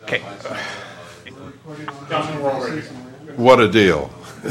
Okay. What a deal.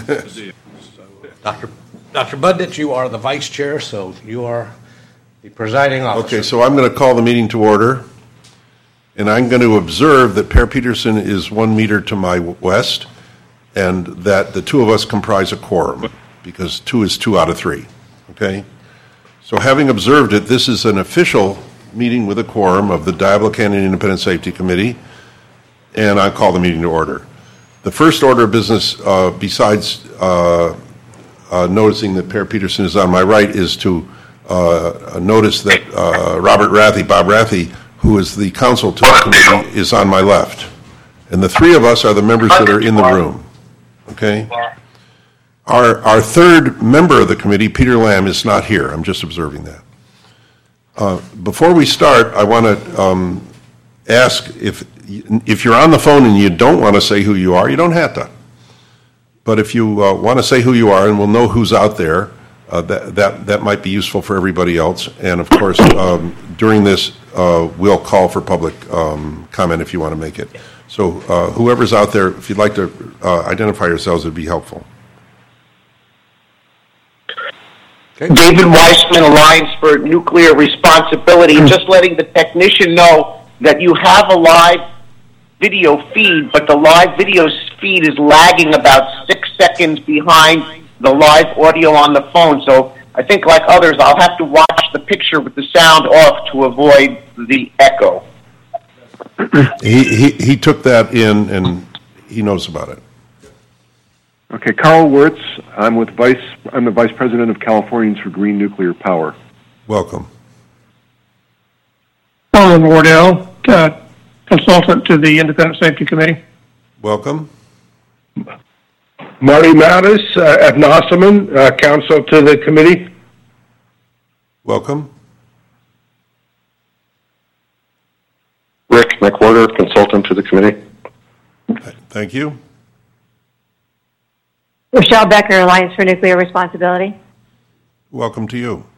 Dr. Budnitz, you are the vice chair, so you are the presiding officer. Okay, so I'm going to call the meeting to order, and I'm going to observe that Per Peterson is 1 meter to my west, and that the two of us comprise a quorum, because 2 is 2 out of 3. Okay? So having observed it, this is an official meeting with a quorum of the Diablo Canyon Independent Safety Committee, and I call the meeting to order. The first order of business, besides noticing that Per Peterson is on my right, is to notice that Bob Rathy, who is the counsel to the committee, is on my left. And the three of us are the members that are in the room. Okay? Our third member of the committee, Peter Lamb, is not here. I'm just observing that. Before we start, I want to ask if you're on the phone and you don't want to say who you are, you don't have to. But if you want to say who you are and we'll know who's out there, that might be useful for everybody else. And of course, during this, we'll call for public comment if you want to make it. So whoever's out there, if you'd like to identify yourselves, it would be helpful. Okay. David Weissman, Alliance for Nuclear Responsibility. Just letting the technician know that you have a live video feed, but the live video feed is lagging about 6 seconds behind the live audio on the phone. So I think, like others, I'll have to watch the picture with the sound off to avoid the echo. He took that in, and he knows about it. Okay, Carl Wirtz. I'm the Vice President of Californians for Green Nuclear Power. Welcome. Alan Wardell, consultant to the Independent Safety Committee. Welcome. Marty Mattis, Ethnosaman, counsel to the committee. Welcome. Rick McWhorter, consultant to the committee. Thank you. Rochelle Becker, Alliance for Nuclear Responsibility. Welcome to you.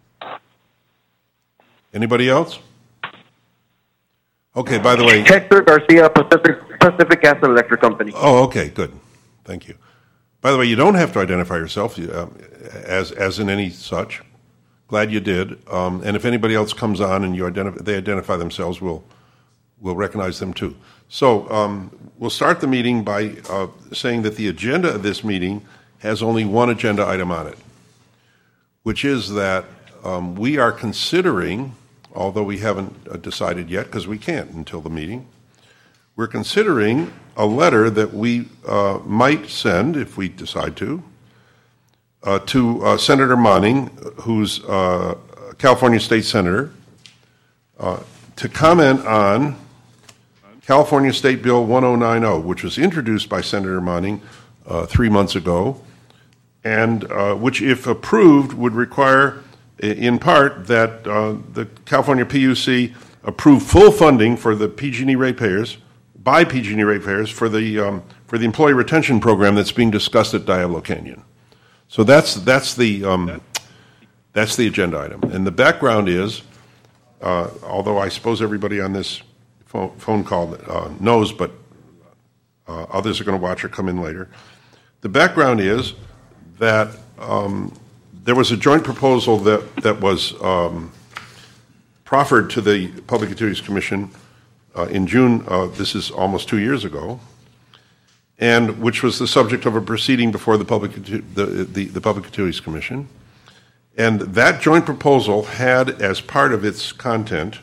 Anybody else? Okay, by the way... Hector Garcia, Pacific Gas and Electric Company. Oh, okay, good. Thank you. By the way, you don't have to identify yourself as in any such. Glad you did. And if anybody else comes on and they identify themselves, we'll recognize them too. So we'll start the meeting by saying that the agenda of this meeting has only one agenda item on it, which is that we are considering, although we haven't decided yet because we can't until the meeting, we're considering a letter that we might send, if we decide to Senator Monning, who's a California State Senator, to comment on California State Bill 1090, which was introduced by Senator Monning 3 months ago, and which, if approved, would require, in part, that the California PUC approve full funding for the PG&E ratepayers, by PG&E ratepayers, for the employee retention program that's being discussed at Diablo Canyon. So that's the agenda item. And the background is, although I suppose everybody on this phone call knows, but others are going to watch or come in later. The background is that there was a joint proposal that was proffered to the Public Utilities Commission in June. This is almost 2 years ago, and which was the subject of a proceeding before the Public Utilities Commission. And that joint proposal had, as part of its content,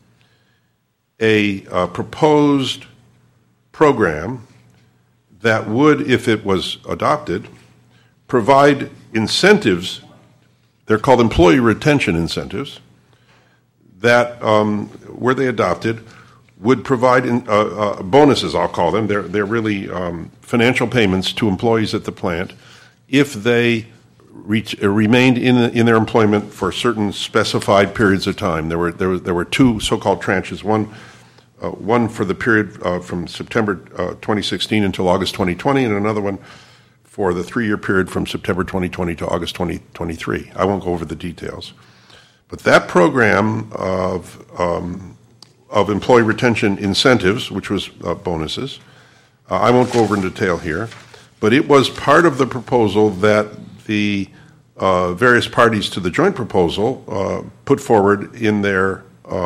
a proposed program that would, if it was adopted, provide incentives. They're called employee retention incentives that, were they adopted, would provide bonuses, I'll call them. They're really financial payments to employees at the plant if they remained in their employment for certain specified periods of time. There were two so-called tranches. One for the period from September 2016 until August 2020, and another one for the 3-year period from September 2020 to August 2023. I won't go over the details. But that program of employee retention incentives, which was bonuses. I won't go over in detail here, but it was part of the proposal that the various parties to the joint proposal put forward in their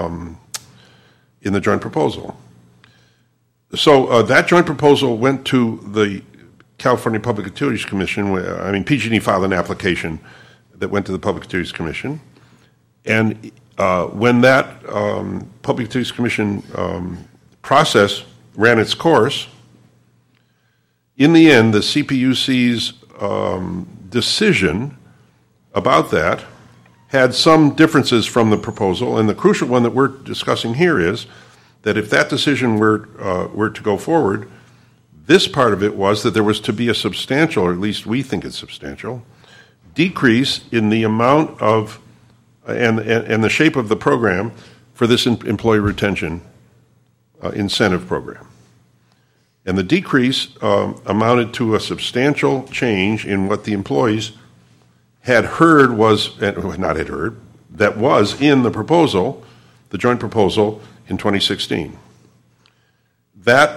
in the joint proposal. So that joint proposal went to the California Public Utilities Commission. PG&E filed an application that went to the Public Utilities Commission, and when that Public Utilities Commission process ran its course, in the end, the CPUC's decision about that had some differences from the proposal, and the crucial one that we're discussing here is that if that decision were to go forward, this part of it was that there was to be a substantial, or at least we think it's substantial, decrease in the amount of and the shape of the program for this employee retention incentive program. And the decrease amounted to a substantial change in what the employees had heard that was in the proposal, the joint proposal in 2016. That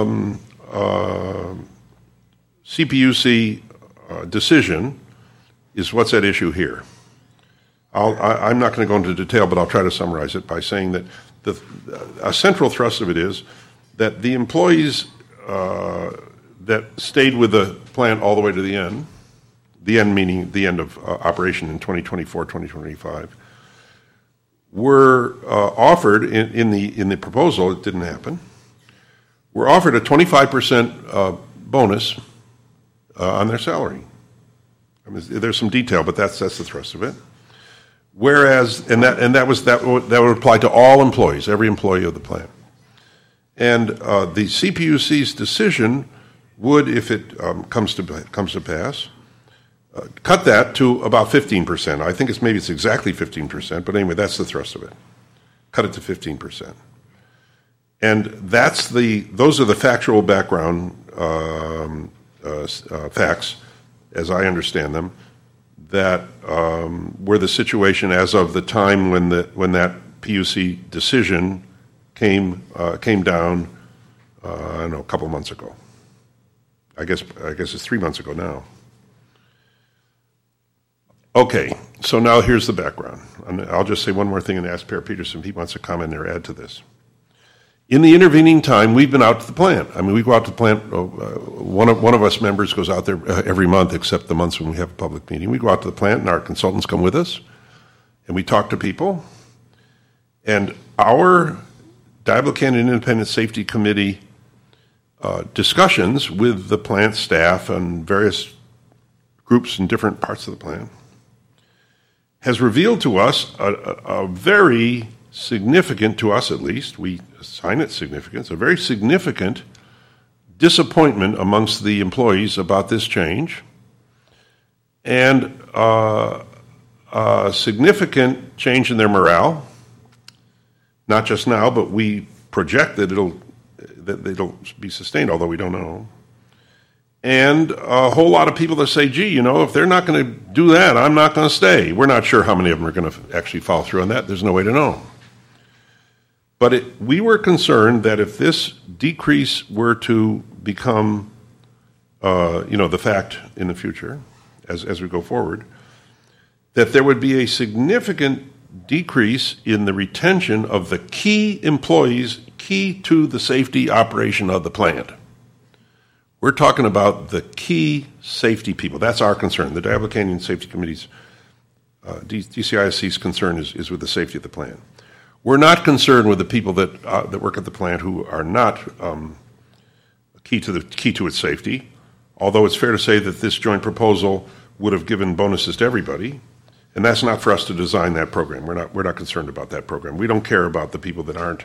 CPUC decision is what's at issue here. I'm not going to go into detail, but I'll try to summarize it by saying that a central thrust of it is that the employees that stayed with the plant all the way to the end meaning the end of operation in 2024, 2025, were offered in the proposal, it didn't happen, were offered a 25% bonus on their salary. I mean, there's some detail, but that's the thrust of it. Whereas, that would apply to all employees, every employee of the plant. And the CPUC's decision would, if it comes to pass, cut that to about 15%. I think maybe it's exactly 15%, but anyway, that's the thrust of it. Cut it to 15%. And those are the factual background facts, as I understand them, that were the situation as of the time when that PUC decision came down. I don't know, a couple of months ago. I guess it's 3 months ago now. Okay, so now here's the background. And I'll just say one more thing and ask Per Peterson if he wants to comment or add to this. In the intervening time, we've been out to the plant. I mean, we go out to the plant. One of us members goes out there every month, except the months when we have a public meeting. We go out to the plant, and our consultants come with us, and we talk to people. And our Diablo Canyon Independent Safety Committee discussions with the plant staff and various groups in different parts of the plant has revealed to us a very significant, to us at least, we assign it significance, a very significant disappointment amongst the employees about this change, and a significant change in their morale, not just now, but we project that it'll be sustained, although we don't know. And a whole lot of people that say, gee, if they're not going to do that, I'm not going to stay. We're not sure how many of them are going to actually follow through on that. There's no way to know. But we were concerned that if this decrease were to become, the fact in the future, as we go forward, that there would be a significant decrease in the retention of the key employees, key to the safety operation of the plant. We're talking about the key safety people. That's our concern. The Diablo Canyon Safety Committee's, DCISC's concern is with the safety of the plant. We're not concerned with the people that work at the plant who are not key to its safety, although it's fair to say that this joint proposal would have given bonuses to everybody, and that's not for us to design that program. We're not concerned about that program. We don't care about the people that aren't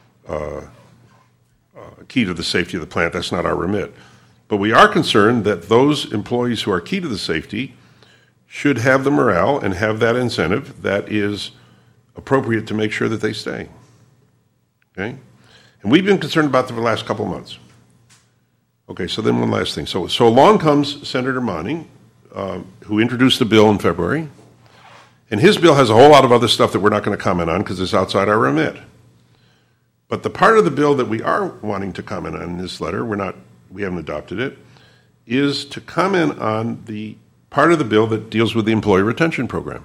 key to the safety of the plant. That's not our remit. But we are concerned that those employees who are key to the safety should have the morale and have that incentive that is appropriate to make sure that they stay. Okay? And we've been concerned about them for the last couple of months. Okay, so then one last thing. So along comes Senator Monning, who introduced the bill in February, and his bill has a whole lot of other stuff that we're not going to comment on because it's outside our remit. But the part of the bill that we are wanting to comment on in this letter, we haven't adopted it, is to comment on the part of the bill that deals with the employee retention program.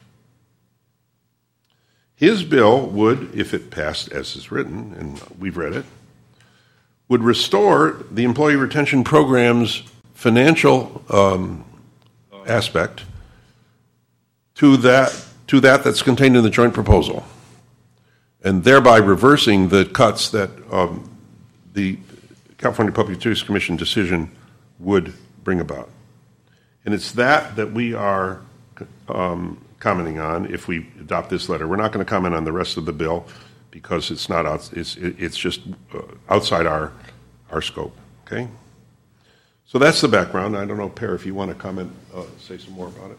His bill would, if it passed as is written, and we've read it, would restore the employee retention program's financial aspect to that's contained in the joint proposal, and thereby reversing the cuts that the California Public Utilities Commission decision would bring about. And it's that we are commenting on if we adopt this letter. We're not going to comment on the rest of the bill because it's not it's just outside our scope. Okay. So that's the background. I don't know, Per, if you want to comment, say some more about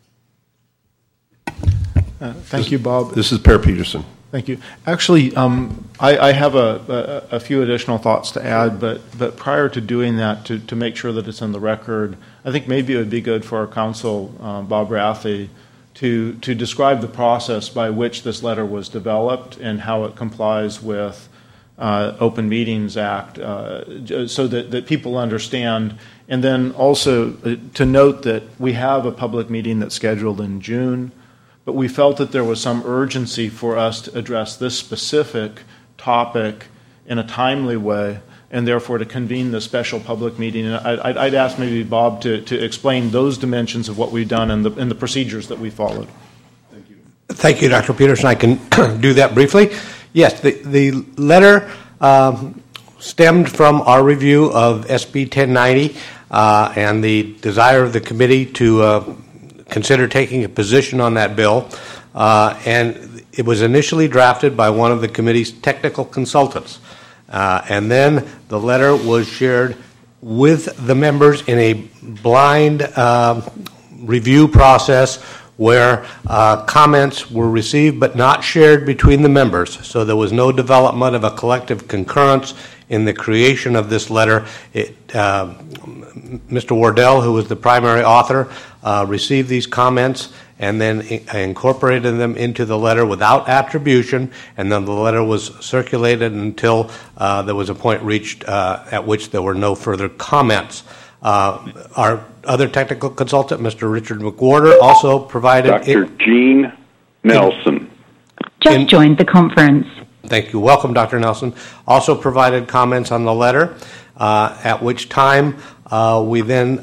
it. Thank you, Bob. This is Per Peterson. Thank you. Actually, I have a few additional thoughts to add, but prior to doing that, to make sure that it's in the record, I think maybe it would be good for our counsel, Bob Rathie, to describe the process by which this letter was developed and how it complies with Open Meetings Act, so that people understand. And then also to note that we have a public meeting that's scheduled in June, but we felt that there was some urgency for us to address this specific topic in a timely way, and therefore to convene the special public meeting. And I'd ask maybe Bob to explain those dimensions of what we've done and the procedures that we followed. Thank you. Thank you, Dr. Peterson. I can do that briefly. Yes, the letter stemmed from our review of SB 1090 and the desire of the committee to consider taking a position on that bill. And it was initially drafted by one of the committee's technical consultants. And then the letter was shared with the members in a blind review process where comments were received but not shared between the members. So there was no development of a collective concurrence in the creation of this letter. Mr. Wardell, who was the primary author, received these comments and then incorporated them into the letter without attribution, and then the letter was circulated until there was a point reached at which there were no further comments. Our other technical consultant, Mr. Richard McWhorter, also provided... Dr. Gene Nelson. Just joined the conference. Thank you. Welcome, Dr. Nelson. Also provided comments on the letter, at which time we then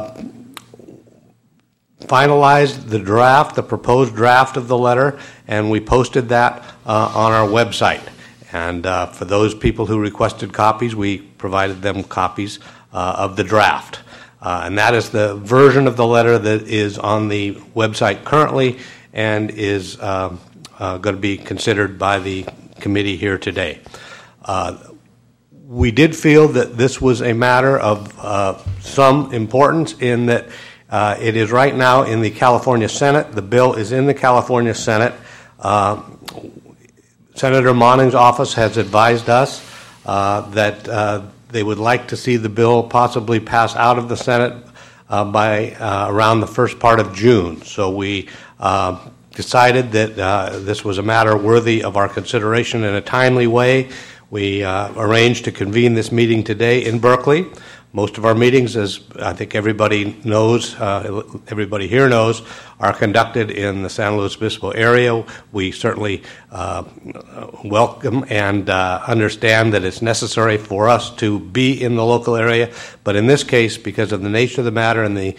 finalized the proposed draft of the letter, and we posted that on our website. And for those people who requested copies, we provided them copies of the draft. And that is the version of the letter that is on the website currently and is going to be considered by the committee here today. We did feel that this was a matter of some importance in that it is right now in the California Senate. The bill is in the California Senate. Senator Monning's office has advised us that they would like to see the bill possibly pass out of the Senate by around the first part of June. So we decided that this was a matter worthy of our consideration in a timely way. We arranged to convene this meeting today in Berkeley. Most of our meetings, as I think everybody knows, everybody here knows, are conducted in the San Luis Obispo area. We certainly welcome and understand that it's necessary for us to be in the local area. But in this case, because of the nature of the matter and the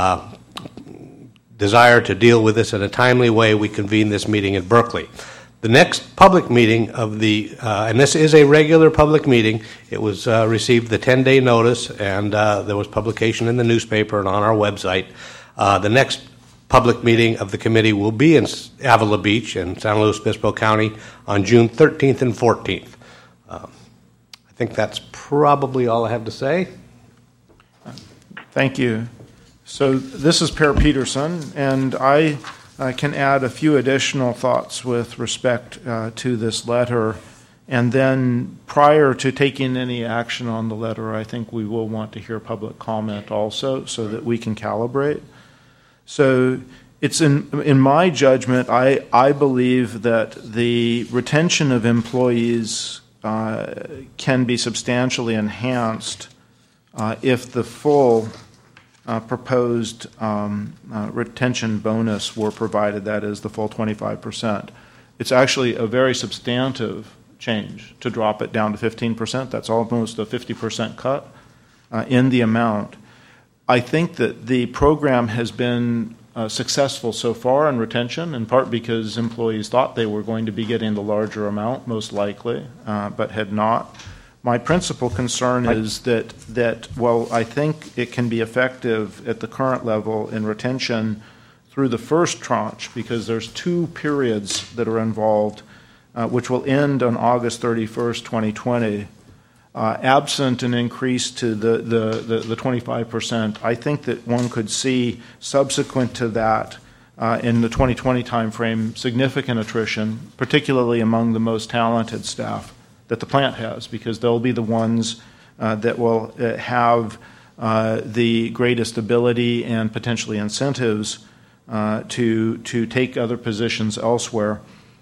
desire to deal with this in a timely way, we convene this meeting in Berkeley. The next public meeting of and this is a regular public meeting. It was received the 10-day notice, and there was publication in the newspaper and on our website. The next public meeting of the committee will be in Avila Beach in San Luis Obispo County on June 13th and 14th. I think that's probably all I have to say. Thank you. So this is Per Peterson, and I can add a few additional thoughts with respect to this letter. And then prior to taking any action on the letter, I think we will want to hear public comment also so that we can calibrate. So it's in my judgment, I believe that the retention of employees can be substantially enhanced if the full proposed retention bonus were provided, that is, the full 25%. It's actually a very substantive change to drop it down to 15%. That's almost a 50% cut in the amount. I think that the program has been successful so far in retention, in part because employees thought they were going to be getting the larger amount, most likely, but had not. My principal concern is that while I think it can be effective at the current level in retention through the first tranche, because there's 2 periods that are involved, which will end on August 31st, 2020, absent an increase to the 25%, I think that one could see subsequent to that in the 2020 timeframe significant attrition, particularly among the most talented staff that the plant has, because they'll be the ones that will have the greatest ability and potentially incentives to take other positions elsewhere.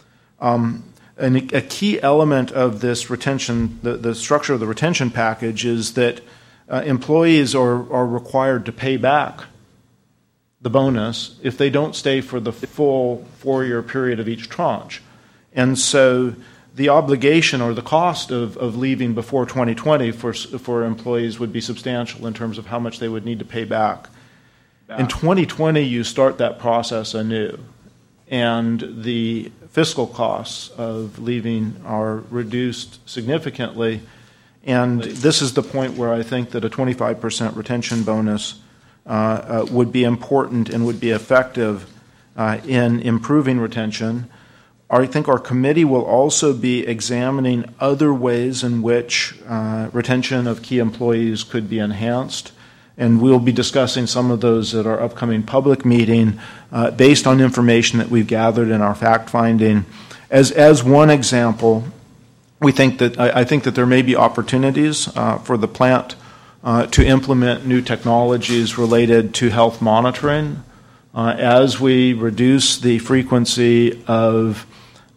And a key element of this retention, the structure of the retention package, is that employees are required to pay back the bonus if they don't stay for the full 4-year period of each tranche. And so the obligation or the cost of leaving before 2020 for employees would be substantial in terms of how much they would need to pay back. In 2020, you start that process anew, and the fiscal costs of leaving are reduced significantly. And this is the point where I think that a 25% retention bonus would be important and would be effective in improving retention. I think our committee will also be examining other ways in which retention of key employees could be enhanced. And we'll be discussing some of those at our upcoming public meeting based on information that we've gathered in our fact-finding. As one example, I think that there may be opportunities for the plant to implement new technologies related to health monitoring as we reduce the frequency of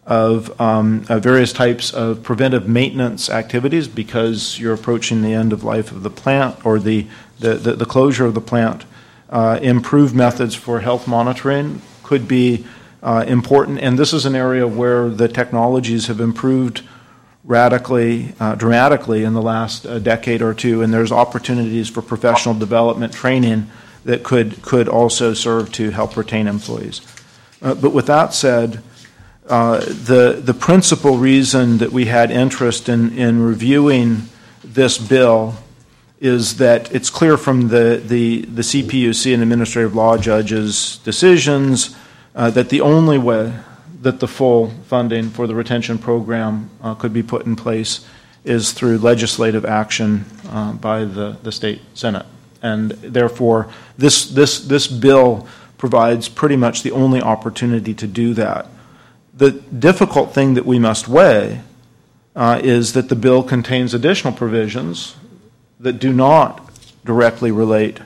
various types of preventive maintenance activities because you're approaching the end of life of the plant or the closure of the plant. Improved methods for health monitoring could be important, and this is an area where the technologies have improved radically, dramatically in the last decade or two, and there's opportunities for professional development training that could also serve to help retain employees. But with that said, the principal reason that we had interest in reviewing this bill is that it's clear from the CPUC and administrative law judges' decisions that the only way that the full funding for the retention program could be put in place is through legislative action by the state Senate. And therefore, this bill provides pretty much the only opportunity to do that. The difficult thing that we must weigh is that the bill contains additional provisions that do not directly relate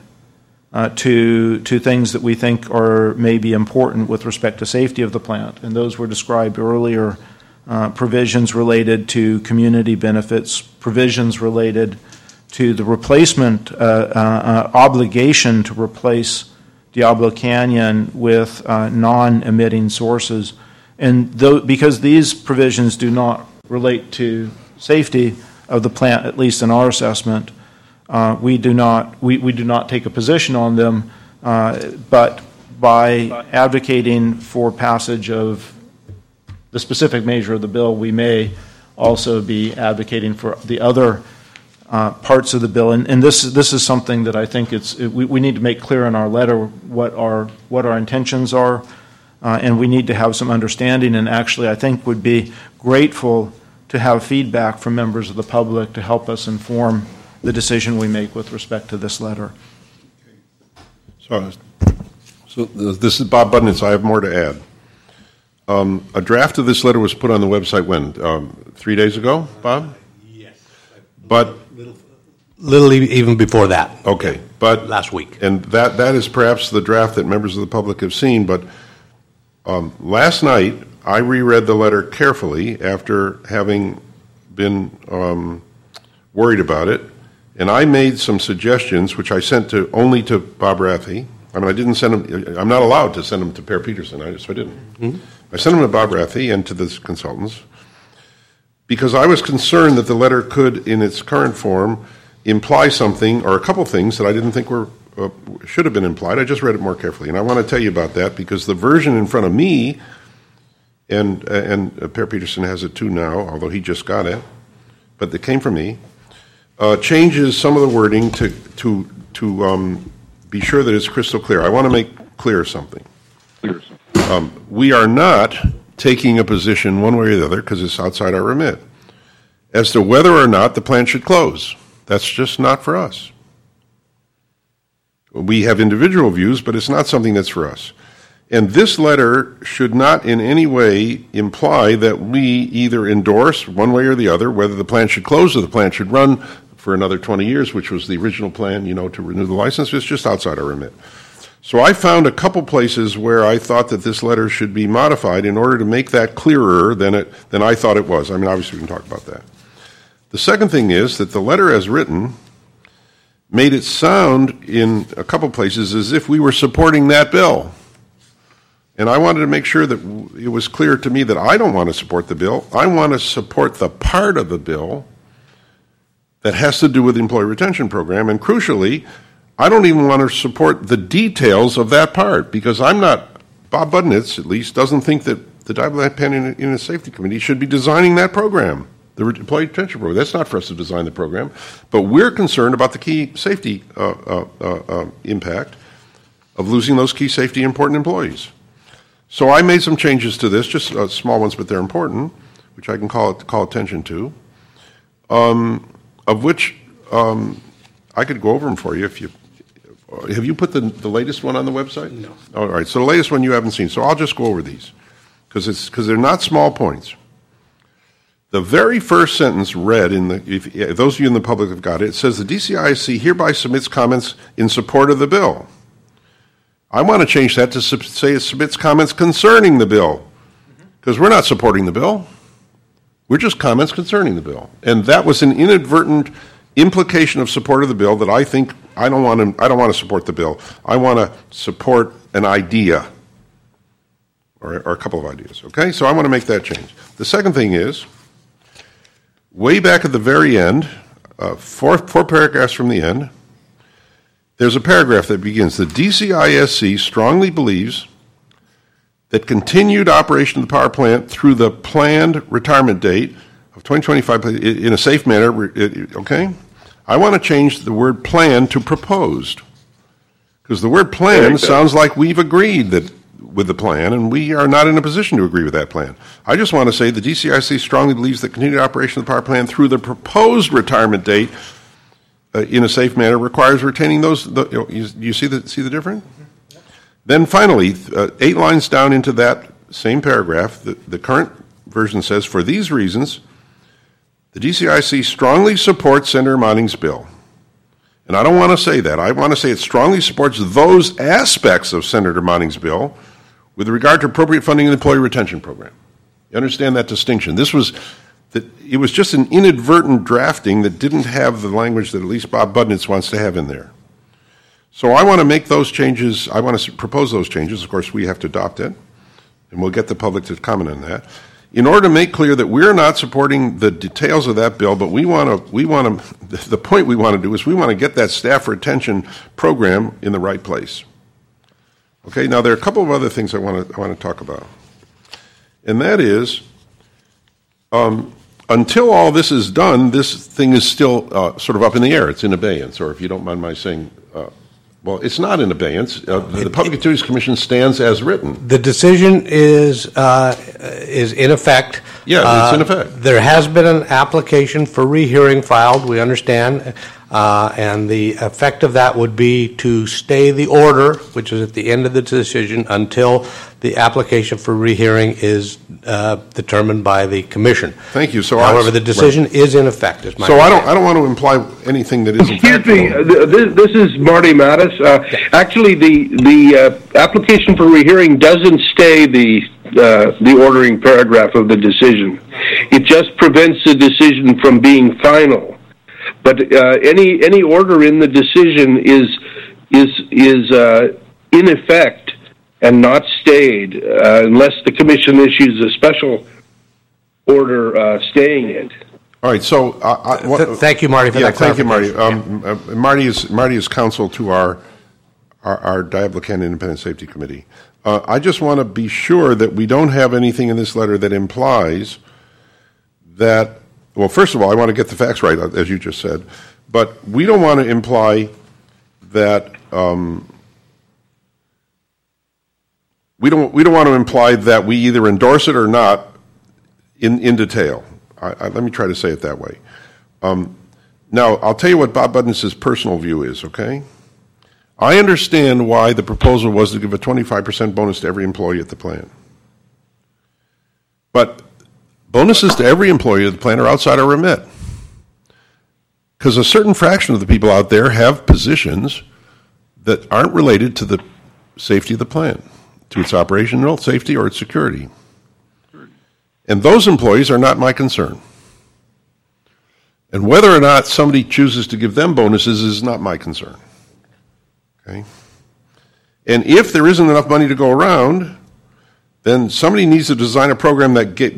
to things that we think are maybe important with respect to safety of the plant. And those were described earlier, provisions related to community benefits, provisions related to the replacement obligation to replace Diablo Canyon with non-emitting sources. And because these provisions do not relate to safety of the plant, at least in our assessment, we do not take a position on them, but by advocating for passage of the specific measure of the bill, we may also be advocating for the other parts of the bill. And this is something that I think we need to make clear in our letter what our intentions are, and we need to have some understanding. And actually, I think would be grateful to have feedback from members of the public to help us inform the decision we make with respect to this letter. So this is Bob Budnitz. I have more to add. A draft of this letter was put on the website when? 3 days ago, Bob? Yes. But little even before that. Okay, but last week. And that is perhaps the draft that members of the public have seen. But last night I reread the letter carefully after having been worried about it, and I made some suggestions, which I sent only to Bob Rathie. I mean, I didn't send them. I'm not allowed to send them to Per Peterson, so I didn't. Mm-hmm. I sent them to Bob Rathie and to the consultants because I was concerned that the letter could, in its current form, imply something or a couple things that I didn't think should have been implied. I just read it more carefully, and I want to tell you about that because the version in front of me, and Per Peterson has it too now, although he just got it, but it came from me, changes some of the wording to be sure that it's crystal clear. I want to make clear something. We are not taking a position one way or the other, because it's outside our remit, as to whether or not the plant should close. That's just not for us. We have individual views, but it's not something that's for us. And this letter should not in any way imply that we either endorse one way or the other whether the plant should close or the plant should run for another 20 years, which was the original plan, to renew the license. It's just outside our remit. So I found a couple places where I thought that this letter should be modified in order to make that clearer than I thought it was. I mean, obviously we can talk about that. The second thing is that the letter as written made it sound in a couple places as if we were supporting that bill. And I wanted to make sure that it was clear to me that I don't want to support the bill. I want to support the part of the bill that has to do with the Employee Retention Program. And crucially, I don't even want to support the details of that part because Bob Budnitz at least doesn't think that the Diablo-Penn Internet Safety Committee should be designing that program, the Employee Retention Program. That's not for us to design the program. But we're concerned about the key safety impact of losing those key safety important employees. So I made some changes to this, just small ones, but they're important, which I can call attention to, of which I could go over them for you if you. Have you put the latest one on the website? No. All right. So the latest one you haven't seen. So I'll just go over these because they're not small points. The very first sentence read if those of you in the public have got it, it says the DCISC hereby submits comments in support of the bill. I want to change that to say it submits comments concerning the bill because we're not supporting the bill. We're just comments concerning the bill, and that was an inadvertent implication of support of the bill that I think I don't want to support the bill. I want to support an idea or a couple of ideas. Okay, so I want to make that change. The second thing is way back at the very end, four paragraphs from the end. There's a paragraph that begins, the DCISC strongly believes that continued operation of the power plant through the planned retirement date of 2025 in a safe manner, okay? I want to change the word plan to proposed because the word plan sounds like we've agreed with the plan and we are not in a position to agree with that plan. I just want to say the DCISC strongly believes that continued operation of the power plant through the proposed retirement date in a safe manner requires retaining those. You see the difference? Mm-hmm. Then finally, 8 lines down into that same paragraph, the current version says, for these reasons, the DCISC strongly supports Senator Monning's bill. And I don't want to say that. I want to say it strongly supports those aspects of Senator Monning's bill with regard to appropriate funding in the Employee Retention Program. You understand that distinction? It was just an inadvertent drafting that didn't have the language that at least Bob Budnitz wants to have in there. So I want to make those changes. I want to propose those changes. Of course, we have to adopt it, and we'll get the public to comment on that. In order to make clear that we're not supporting the details of that bill, but the point we want to do is we want to get that staff retention program in the right place. Okay, now there are a couple of other things I want to talk about. And that is, until all this is done, this thing is still sort of up in the air. It's in abeyance, or if you don't mind my saying, well, it's not in abeyance. The Public Utilities Commission stands as written. The decision is in effect. Yeah, it's in effect. There has been an application for rehearing filed, we understand, and the effect of that would be to stay the order, which is at the end of the decision, until the application for rehearing is determined by the Commission. Thank you. So, however, the decision is in effect. Is my so I don't want to imply anything that isn't. Excuse me. This is Marty Mattis. Actually, the application for rehearing doesn't stay the ordering paragraph of the decision. It just prevents the decision from being final. But any order in the decision is in effect and not stayed unless the commission issues a special order staying it. All right. So thank you, Marty. For that thank you, Marty. Marty is counsel to our Diablo Canyon Independent Safety Committee. I just want to be sure that we don't have anything in this letter that implies that. Well, first of all, I want to get the facts right, as you just said, but we don't want to imply that we don't want to imply that we either endorse it or not in detail. Let me try to say it that way. Now, I'll tell you what Bob Budnitz's personal view is, okay? I understand why the proposal was to give a 25% bonus to every employee at the plant. But bonuses to every employee at the plant are outside our remit. Because a certain fraction of the people out there have positions that aren't related to the safety of the plant, to its operational safety or its security. And those employees are not my concern. And whether or not somebody chooses to give them bonuses is not my concern. Okay? And if there isn't enough money to go around, then somebody needs to design a program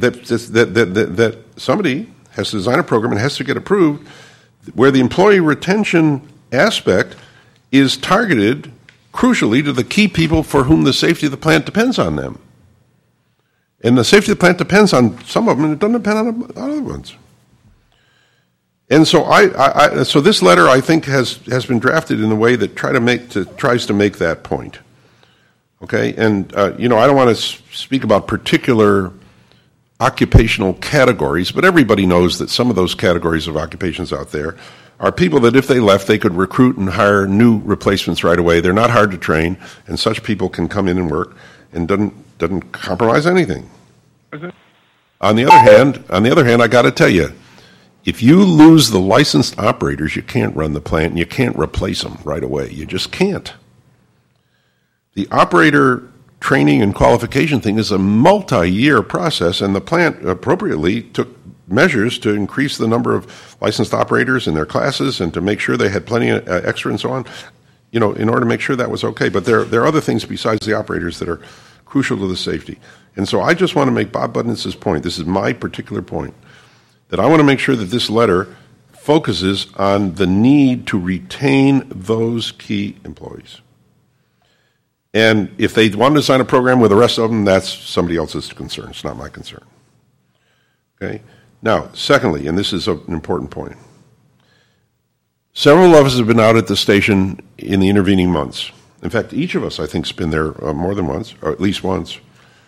that somebody has to design a program and has to get approved where the employee retention aspect is targeted crucially to the key people for whom the safety of the plant depends on them. And the safety of the plant depends on some of them, and it doesn't depend on other ones. And so so this letter, I think, has been drafted in a way that tries to make that point. Okay, and I don't want to speak about particular occupational categories, but everybody knows that some of those categories of occupations out there are people that if they left, they could recruit and hire new replacements right away. They're not hard to train, and such people can come in and work and doesn't compromise anything. On the other hand, I got to tell you, if you lose the licensed operators, you can't run the plant and you can't replace them right away. You just can't. The operator training and qualification thing is a multi-year process, and the plant appropriately took measures to increase the number of licensed operators in their classes and to make sure they had plenty of extra and so on, in order to make sure that was okay. But there are other things besides the operators that are crucial to the safety. And so I just want to make Bob Budnitz's point. This is my particular point, that I want to make sure that this letter focuses on the need to retain those key employees. And if they want to design a program with the rest of them, that's somebody else's concern. It's not my concern. Okay? Now, secondly, and this is an important point, several of us have been out at the station in the intervening months. In fact, each of us, I think, has been there more than once, or at least once.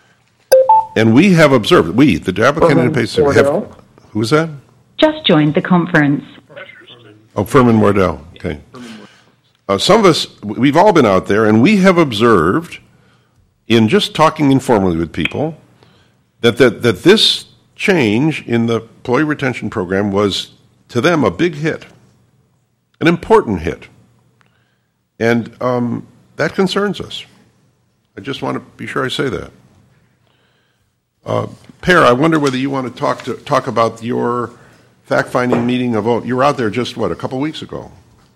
And we have observed, the Diablo Canyon Independent have... Who is that? Just joined the conference. Oh, Furman Wardell. Okay. Some of us, we've all been out there, and we have observed, in just talking informally with people, that this change in the employee retention program was, to them, a big hit, an important hit. And that concerns us. I just want to be sure I say that. Per, I wonder whether you want to talk about your fact-finding meeting of, you were out there just, a couple weeks ago?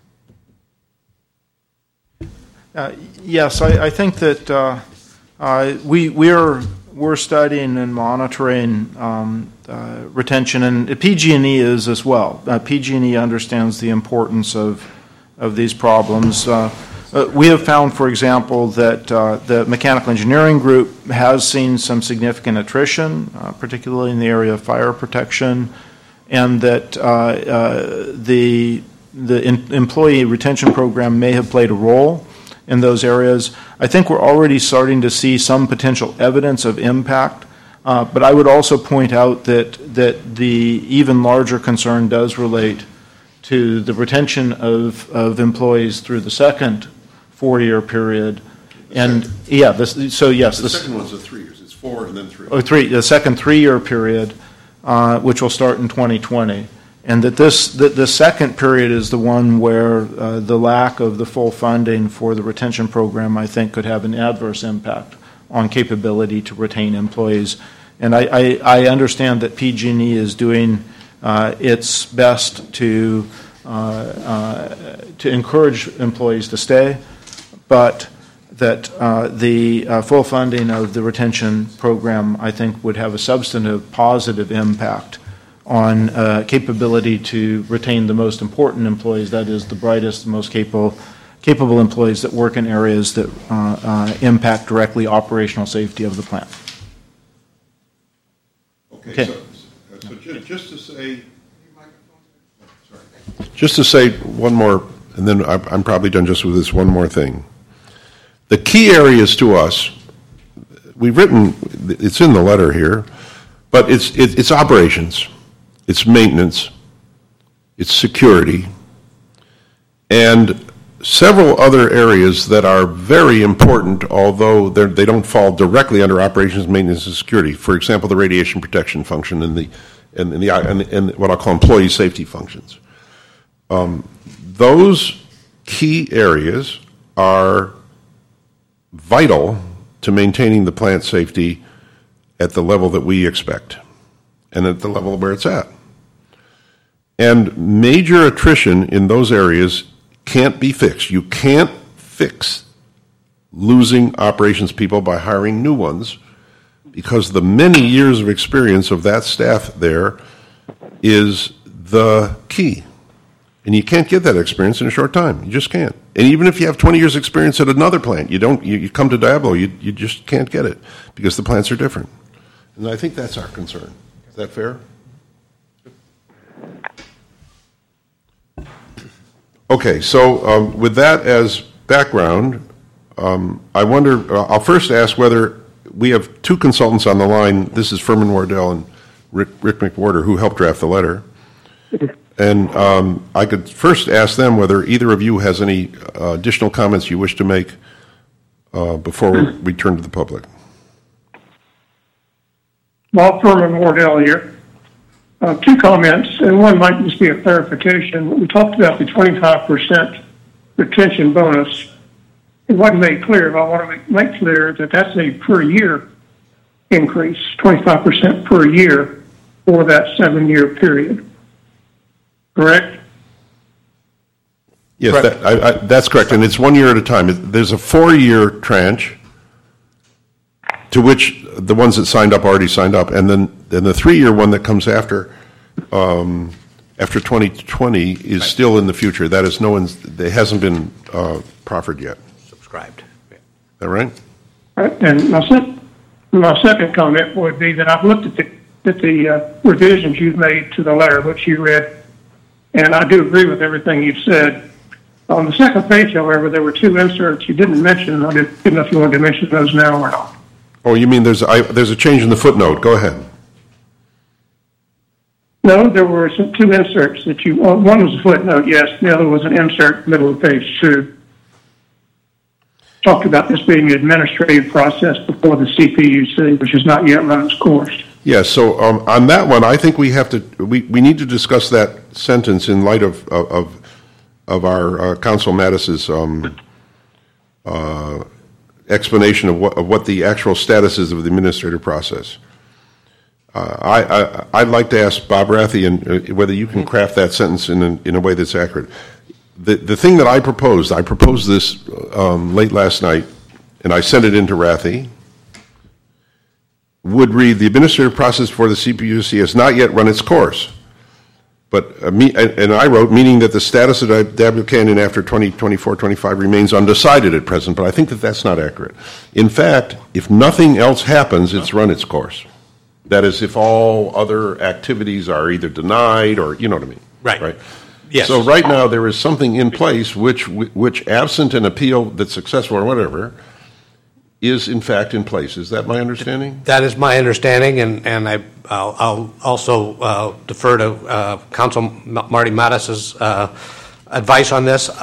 Yes, I think that we're studying and monitoring retention, and PG&E is as well. PG&E understands the importance of these problems. We have found, for example, that the mechanical engineering group has seen some significant attrition, particularly in the area of fire protection, and that the employee retention program may have played a role in those areas. I think we're already starting to see some potential evidence of impact, but I would also point out that the even larger concern does relate to the retention of employees through the second 4-year period. And the second one's 3 years. It's 4 and then 3. Oh, 3. The second 3-year period, which will start in 2020. And that the second period is the one where the lack of the full funding for the retention program, I think, could have an adverse impact on capability to retain employees. And I understand that PG&E is doing its best to encourage employees to stay, but that the full funding of the retention program, I think, would have a substantive positive impact on capability to retain the most important employees, that is, the brightest, the most capable employees that work in areas that impact directly operational safety of the plant. Okay. So just to say one more, and then I'm probably done just with this one more thing. The key areas to us, we've written, it's in the letter here, but it's operations, it's maintenance, it's security, and several other areas that are very important, although they don't fall directly under operations, maintenance, and security. For example, the radiation protection function and what I'll call employee safety functions. Those key areas are vital to maintaining the plant safety at the level that we expect and at the level where it's at. And major attrition in those areas can't be fixed. You can't fix losing operations people by hiring new ones, because the many years of experience of that staff there is the key. And you can't get that experience in a short time. You just can't. And even if you have 20 years experience at another plant, you come to Diablo, you just can't get it because the plants are different. And I think that's our concern. Is that fair? Okay, so with that as background, I wonder, I'll first ask whether we have two consultants on the line. This is Furman Wardell and Rick McWhorter, who helped draft the letter. And I could first ask them whether either of you has any additional comments you wish to make before we turn to the public. Bob Furman Wardell here. Two comments, and one might just be a clarification. We talked about the 25% retention bonus. It wasn't made clear, but I want to make clear that that's a per year increase, 25% per year for that 7-year period. Correct? Yes, that's correct, and it's 1 year at a time. There's a 4-year tranche to which the ones that signed up already signed up, and then the 3-year one that comes after 2020 is still in the future. That is, it hasn't been proffered yet. Subscribed. Yeah. Is that right? Right. And my second comment would be that I've looked at the revisions you've made to the letter, which you read, and I do agree with everything you've said. On the second page, however, there were two inserts you didn't mention. I didn't know if you wanted to mention those now or not. Oh, you mean there's a change in the footnote. Go ahead. No, there were two inserts that one was a footnote, yes. The other was an insert, middle of page 2. Talked about this being an administrative process before the CPUC, which has not yet run its course. Yes, so on that one, I think we need to discuss that sentence in light of our Council Mattis's explanation of what the actual status is of the administrative process. I'd like to ask Bob Rathie whether you can craft that sentence in a way that's accurate. The thing that I proposed this late last night, and I sent it in to Rathie, would read, the administrative process for the CPUC has not yet run its course. But and I wrote, meaning that the status of Diablo Canyon after 2024-25 remains undecided at present, but I think that that's not accurate. In fact, if nothing else happens, it's run its course. That is, if all other activities are either denied or, you know what I mean. Right. Yes. So right now there is something in place which absent an appeal that's successful or whatever, is in fact in place. Is that my understanding? That is my understanding, and I'll also defer to Council Marty Mattis's advice on this.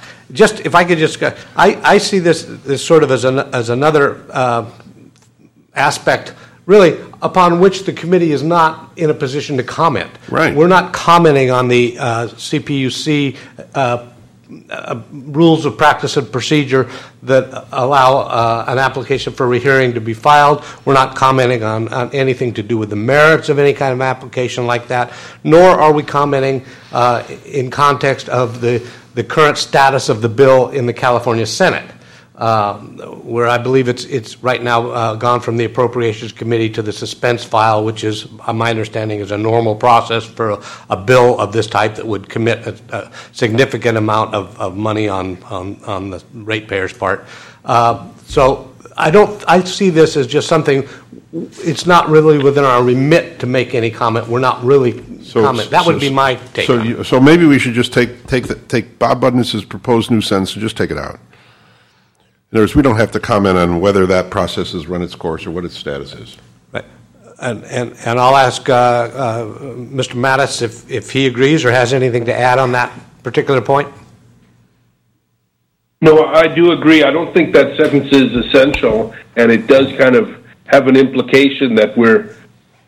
I see this sort of as another aspect, really, upon which the committee is not in a position to comment. Right. We're not commenting on the CPUC rules of practice and procedure that allow an application for rehearing to be filed. We're not commenting on anything to do with the merits of any kind of application like that, nor are we commenting in context of the current status of the bill in the California Senate, where I believe it's right now gone from the Appropriations Committee to the suspense file, which is, my understanding, is a normal process for a bill of this type that would commit a significant amount of money on the ratepayers' part. So I see this as just something. It's not really within our remit to make any comment. We're not really comment. That would be my take. So maybe we should just take Bob Budnis's proposed new sentence and just take it out. In other words, we don't have to comment on whether that process has run its course or what its status is. Right. And I'll ask Mr. Mattis if he agrees or has anything to add on that particular point. No, I do agree. I don't think that sentence is essential, and it does kind of have an implication that we're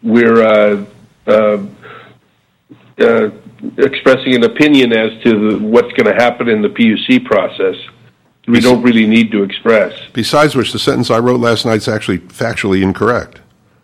expressing an opinion as to what's going to happen in the PUC process. We don't really need to express. Besides which, the sentence I wrote last night is actually factually incorrect.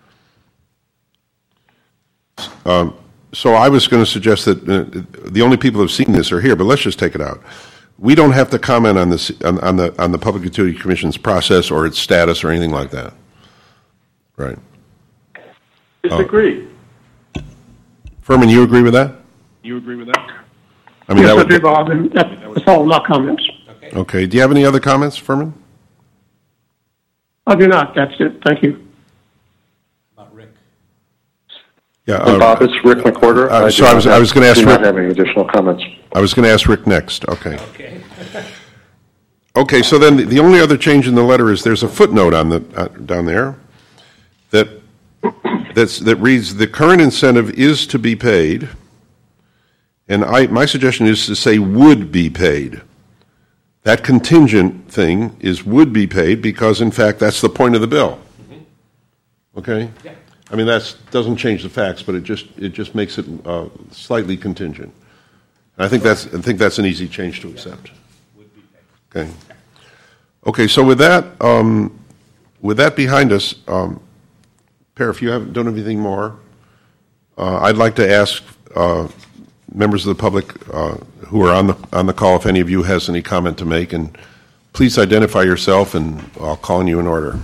So I was going to suggest that the only people who have seen this are here, but let's just take it out. We don't have to comment on this on the Public Utility Commission's process or its status or anything like that. Right. Disagree. Furman, you agree with that? You agree with that? I mean, yes, I do, Bob, and that's all my comments. Okay. Do you have any other comments, Furman? I do not. That's it. Thank you. Rick. Yeah, Bob, it's Rick McWhorter. So I was going to ask Rick. Do not have any additional comments. I was going to ask Rick next. Okay. Okay. So then the only other change in the letter is there's a footnote on the down there that reads the current incentive is to be paid, and my suggestion is to say would be paid. That contingent thing is would be paid because, in fact, that's the point of the bill. Okay? Yeah. I mean, that doesn't change the facts, but it just makes it slightly contingent. I think that's an easy change to accept. Okay. Okay. So with that behind us, Per, if you don't have anything more, I'd like to ask members of the public who are on the call, if any of you has any comment to make, and please identify yourself, and I'll call on you in order.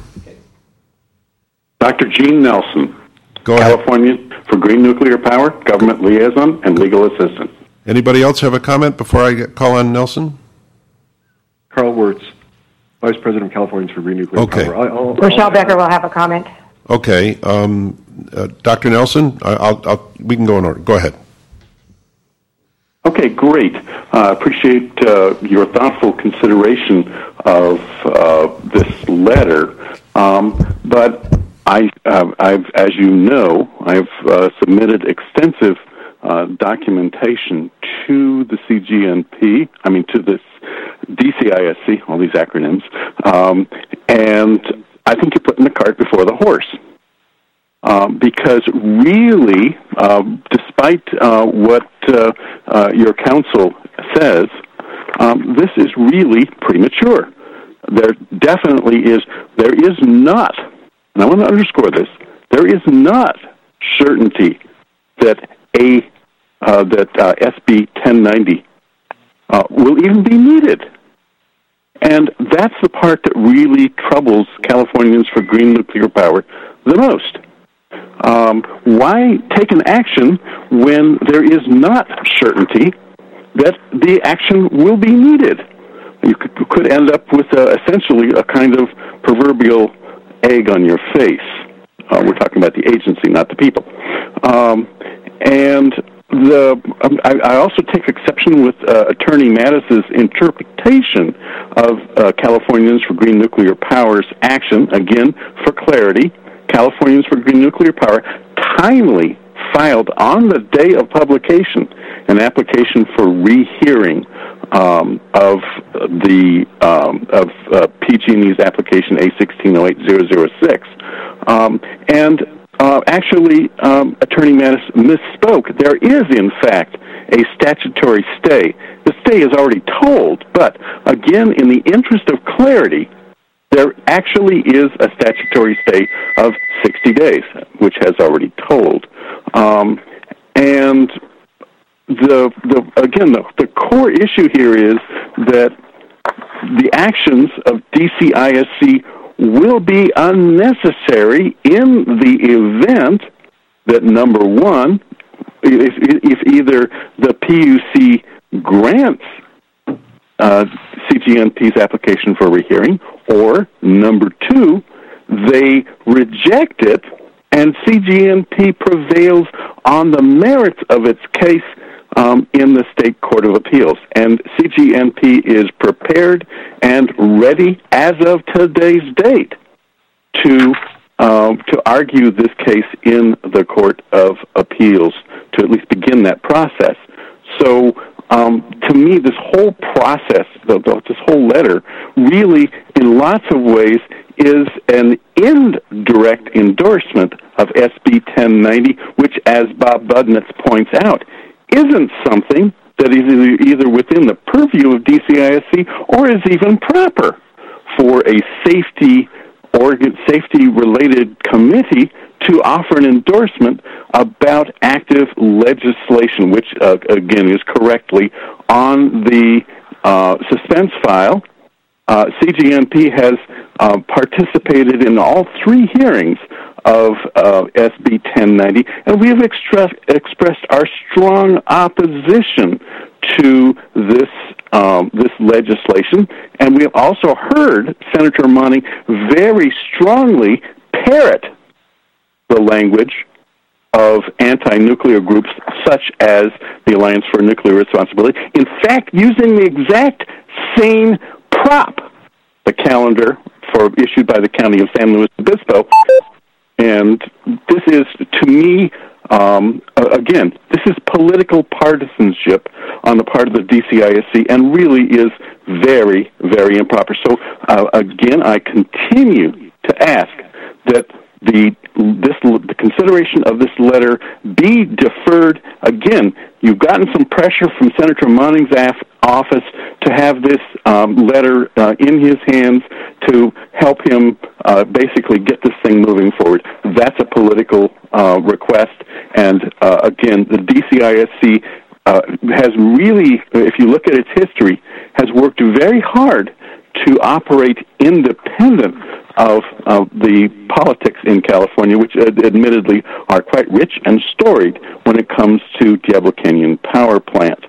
Dr. Gene Nelson, Go ahead. California for Green Nuclear Power, Government Liaison, and Legal Assistant. Anybody else have a comment before I call on Nelson? Carl Wirtz, Vice President of Californians for Green Nuclear Power. Rochelle Becker will have a comment. Okay. Dr. Nelson, we can go in order. Go ahead. Okay, great. Appreciate your thoughtful consideration of this letter. But I've, as you know, I've submitted extensive documentation to the CGNP. To this DCISC, all these acronyms, and I think you're putting the cart before the horse. Because really, despite what your counsel says, this is really premature. There is not, and I want to underscore this, there is not certainty that SB 1090 will even be needed. And that's the part that really troubles Californians for Green Nuclear Power the most. Why take an action when there is not certainty that the action will be needed? You could end up with essentially a kind of proverbial egg on your face. We're talking about the agency, not the people. I also take exception with Attorney Mattis's interpretation of Californians for Green Nuclear Power's action. Again, for clarity, Californians for Green Nuclear Power timely filed on the day of publication an application for rehearing of PG&E's application A1608006, Attorney Mattis misspoke. There is, in fact, a statutory stay. The stay is already tolled, but again, in the interest of clarity, there actually is a statutory stay of 60 days, which has already tolled. And the core issue here is that the actions of DCISC will be unnecessary in the event that, number one, if either the PUC grants CGNP's application for rehearing, or number two, they reject it and CGNP prevails on the merits of its case in the State Court of Appeals. And CGNP is prepared and ready as of today's date to argue this case in the Court of Appeals, to at least begin that process. So, to me, this whole process, this whole letter, really, in lots of ways, is an indirect endorsement of SB 1090, which, as Bob Budnitz points out, isn't something that is either within the purview of DCISC or is even proper for a safety-related committee to offer an endorsement about active legislation, which, again, is correctly on the suspense file. CGNP has participated in all three hearings of SB 1090, and we have expressed our strong opposition to this legislation, and we have also heard Senator Monning very strongly parrot the language of anti-nuclear groups such as the Alliance for Nuclear Responsibility, in fact, using the exact same prop, the calendar issued by the County of San Luis Obispo. And this is, to me, again, this is political partisanship on the part of the DCISC and really is very, very improper. So, again, I continue to ask that the consideration of this letter be deferred. Again, you've gotten some pressure from Senator Monning's office to have this letter in his hands to help him basically get this thing moving forward. That's a political request, and again, the DCISC has really, if you look at its history, has worked very hard to operate independent of the politics in California, which admittedly are quite rich and storied when it comes to Diablo Canyon Power Plant.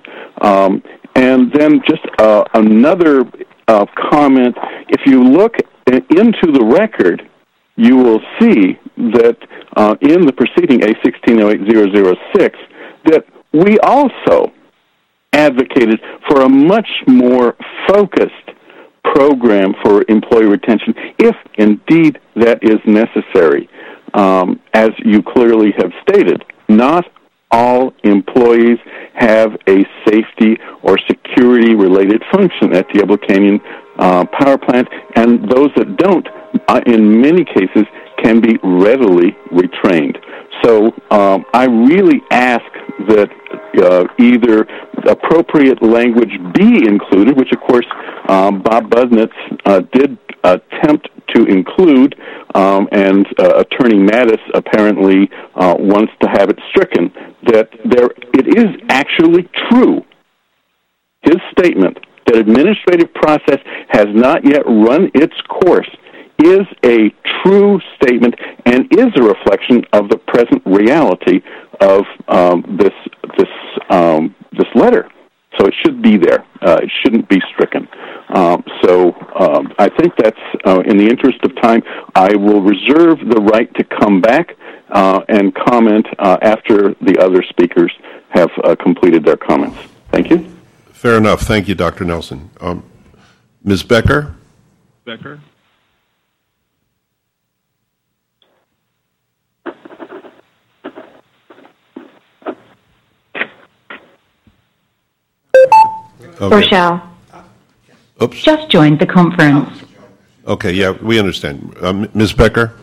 And then just another comment. If you look into the record, you will see that in the proceeding A1608-006 that we also advocated for a much more focused program for employee retention, if indeed that is necessary. As you clearly have stated, not all employees have a safety or security-related function at Diablo Canyon Power Plant, and those that don't, in many cases, can be readily retrained. So I really ask that either appropriate language be included, which, of course, Bob Budnitz did attempt to include, and Attorney Mattis apparently wants to have it stricken, that it is actually true, his statement that administrative process has not yet run its course is a true statement and is a reflection of the present reality of this letter. So it should be there. It shouldn't be stricken. So I think that's, in the interest of time, I will reserve the right to come back and comment after the other speakers have completed their comments. Thank you. Fair enough. Thank you, Dr. Nelson. Ms. Becker? Becker? Okay. Rochelle. Oops. Just joined the conference. Okay, yeah, we understand. Ms. Becker?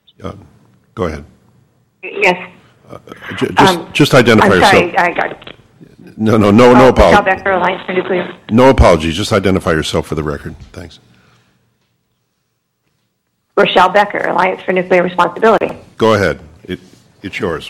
Go ahead. Yes. Just identify yourself. I'm sorry. No Rochelle apology. Becker, Alliance for Nuclear. No apologies. Just identify yourself for the record. Thanks. Rochelle Becker, Alliance for Nuclear Responsibility. Go ahead. It's yours.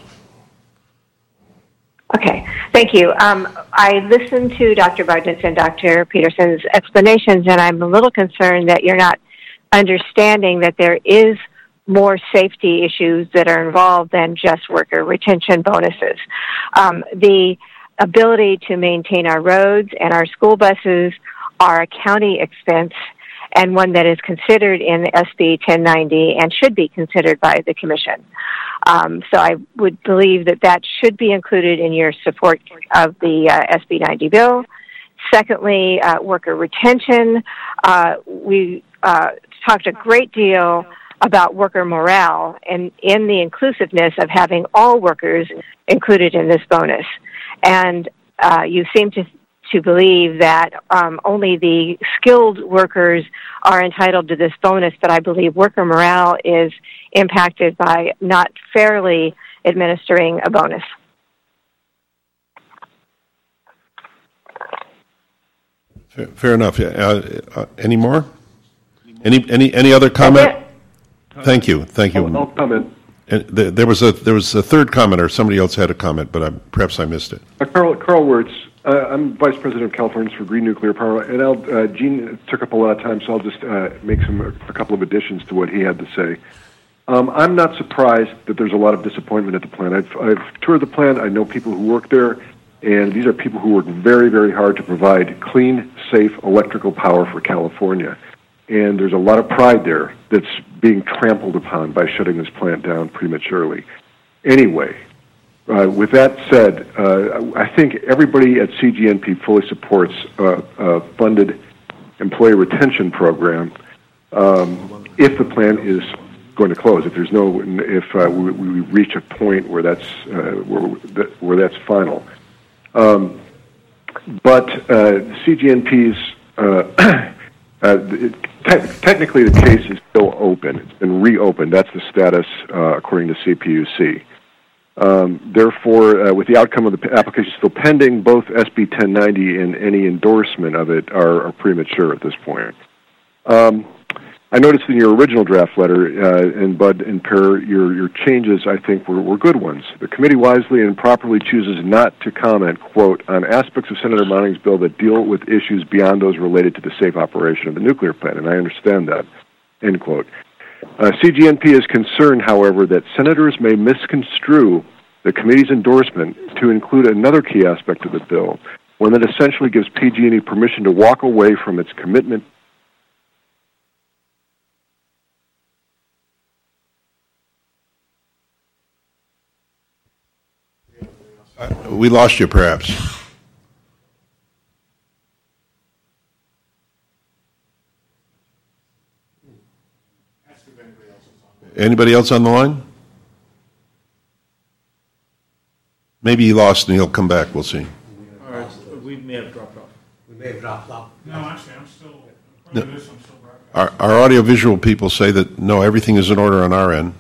Okay, thank you. I listened to Dr. Budnitz and Dr. Peterson's explanations, and I'm a little concerned that you're not understanding that there is more safety issues that are involved than just worker retention bonuses. The ability to maintain our roads and our school buses are a county expense and one that is considered in SB 1090 and should be considered by the Commission. So I would believe that that should be included in your support of the SB 90 bill. Secondly, worker retention. We talked a great deal about worker morale and in the inclusiveness of having all workers included in this bonus. And you seem to believe that only the skilled workers are entitled to this bonus, but I believe worker morale is impacted by not fairly administering a bonus. Fair enough. Any more? Any other comment? Thank you. I'll comment. There was a third comment, or somebody else had a comment, but perhaps I missed it. Carl Wirtz. I'm Vice President of Californians for Green Nuclear Power, and Gene took up a lot of time, so I'll just make a couple of additions to what he had to say. I'm not surprised that there's a lot of disappointment at the plant. I've toured the plant. I know people who work there, and these are people who work very, very hard to provide clean, safe electrical power for California. And there's a lot of pride there that's being trampled upon by shutting this plant down prematurely. Anyway, with that said, I think everybody at CGNP fully supports a funded employee retention program if the plant is going to close. If we reach a point where that's final. But CGNP's technically the case is still open. It's been reopened. That's the status according to CPUC. Therefore, with the outcome of the application still pending, both SB 1090 and any endorsement of it are premature at this point. I noticed in your original draft letter, and Bud and Per, your changes, I think, were good ones. The committee wisely and properly chooses not to comment, quote, on aspects of Senator Mounting's bill that deal with issues beyond those related to the safe operation of the nuclear plant, and I understand that, end quote. CGNP is concerned, however, that senators may misconstrue the committee's endorsement to include another key aspect of the bill, one that essentially gives PG&E permission to walk away from its commitment. We lost you, perhaps. Anybody else on the line? Maybe he lost and he'll come back. We'll see. All right. We may have dropped off. No, actually, I'm still Our audiovisual people say that, no, everything is in order on our end.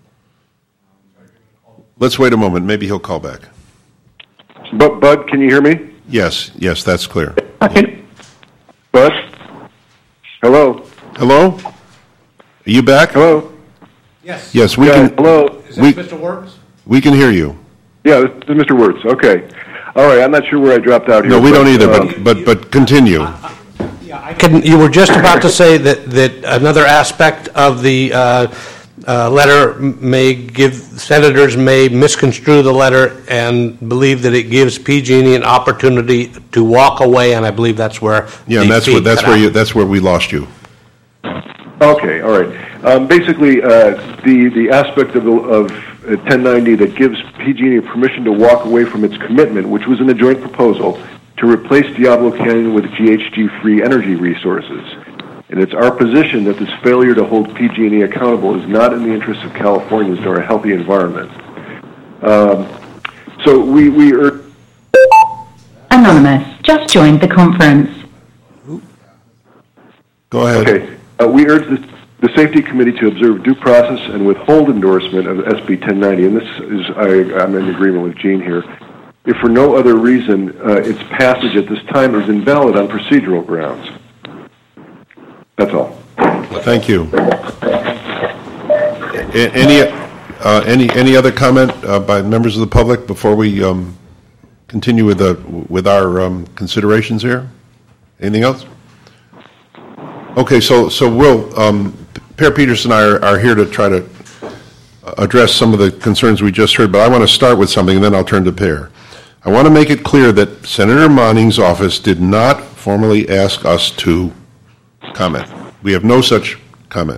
Let's wait a moment. Maybe he'll call back. But Bud, can you hear me? Yes, that's clear. Bud? Hello? Hello? Are you back? Hello? Yes. We can. Hello? Is this Mr. Wirtz? We can hear you. Yeah, this is Mr. Wirtz. Okay. All right, I'm not sure where I dropped out here. No, we don't either, but continue. You were just about to say that another aspect of the letter senators may misconstrue the letter and believe that it gives PG&E an opportunity to walk away, and I believe that's where. Yeah, and that's where we lost you. Okay, all right. Basically, the aspect of 1090 that gives PG&E permission to walk away from its commitment, which was in the joint proposal, to replace Diablo Canyon with GHG-free energy resources. And it's our position that this failure to hold PG&E accountable is not in the interest of Californians nor a healthy environment. So we urge... Anonymous, just joined the conference. Go ahead. Okay. We urge the Safety Committee to observe due process and withhold endorsement of SB 1090, and this is, I'm in agreement with Gene here. if for no other reason its passage at this time is invalid on procedural grounds. That's all. Thank you. Any other comment by members of the public before we continue with our considerations here? Anything else? Okay, so we'll Per Peterson and I are here to try to address some of the concerns we just heard, but I want to start with something, and then I'll turn to Per. I want to make it clear that Senator Manning's office did not formally ask us to comment. We have no such comment.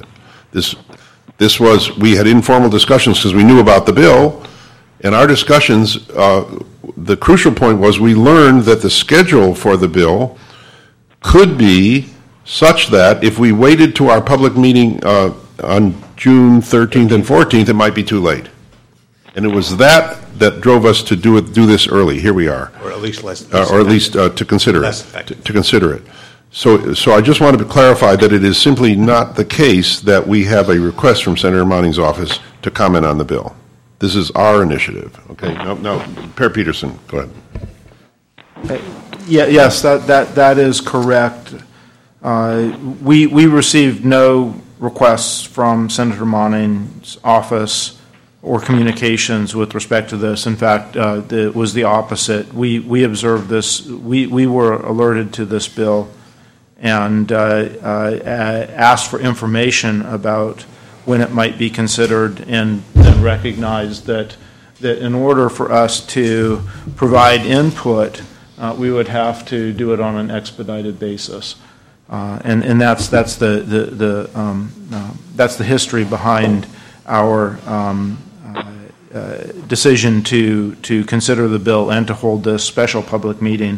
We had informal discussions because we knew about the bill, and our discussions, the crucial point was we learned that the schedule for the bill could be such that if we waited to our public meeting on June 13th and 14th, it might be too late. And it was that drove us to do this early. Here we are. Or at least less. To consider it. So I just wanted to clarify that it is simply not the case that we have a request from Senator Manning's office to comment on the bill. This is our initiative. Okay. Now, Per Peterson, go ahead. Yes, that is correct. We received no requests from Senator Manning's office or communications with respect to this. In fact, it was the opposite. We observed this. We were alerted to this bill and asked for information about when it might be considered, and then recognized that in order for us to provide input, we would have to do it on an expedited basis. And that's the history behind our decision to consider the bill and to hold this special public meeting.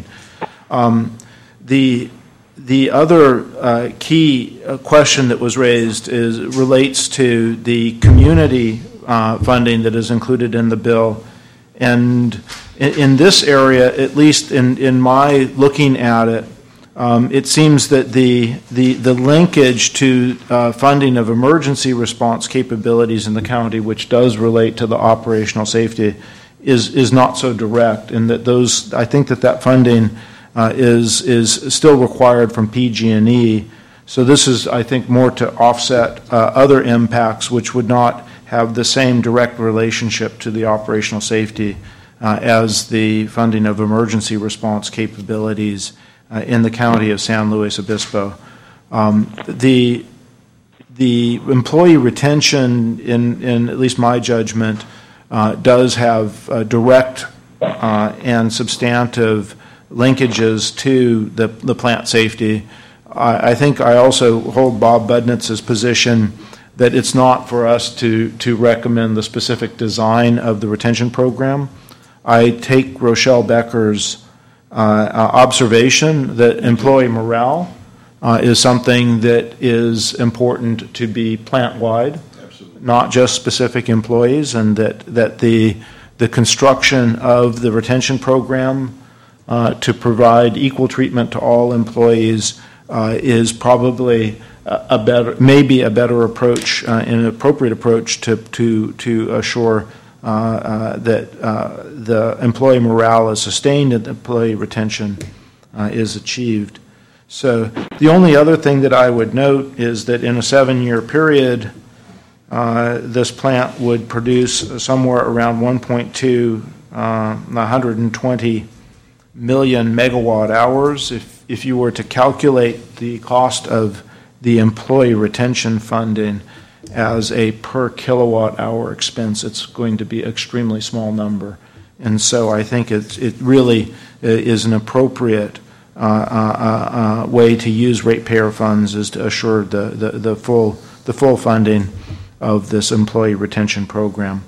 The other key question that was raised relates to the community funding that is included in the bill, and in this area, at least in my looking at it, it seems that the linkage to funding of emergency response capabilities in the county, which does relate to the operational safety, is not so direct, and that I think that funding is still required from PG&E. So this is, I think, more to offset other impacts which would not have the same direct relationship to the operational safety as the funding of emergency response capabilities in the county of San Luis Obispo. The employee retention, in at least my judgment, does have direct and substantive linkages to the plant safety. I think I also hold Bob Budnitz's position that it's not for us to recommend the specific design of the retention program. I take Rochelle Becker's observation that employee morale is something that is important to be plant-wide, not just specific employees, and that the construction of the retention program to provide equal treatment to all employees is probably maybe a better approach, an appropriate approach to assure that the employee morale is sustained and employee retention is achieved. So the only other thing that I would note is that in a 7-year period, this plant would produce somewhere around 120 million megawatt hours. If you were to calculate the cost of the employee retention funding as a per kilowatt hour expense, it's going to be an extremely small number. And so I think it really is an appropriate way to use ratepayer funds is to assure the full funding of this employee retention program.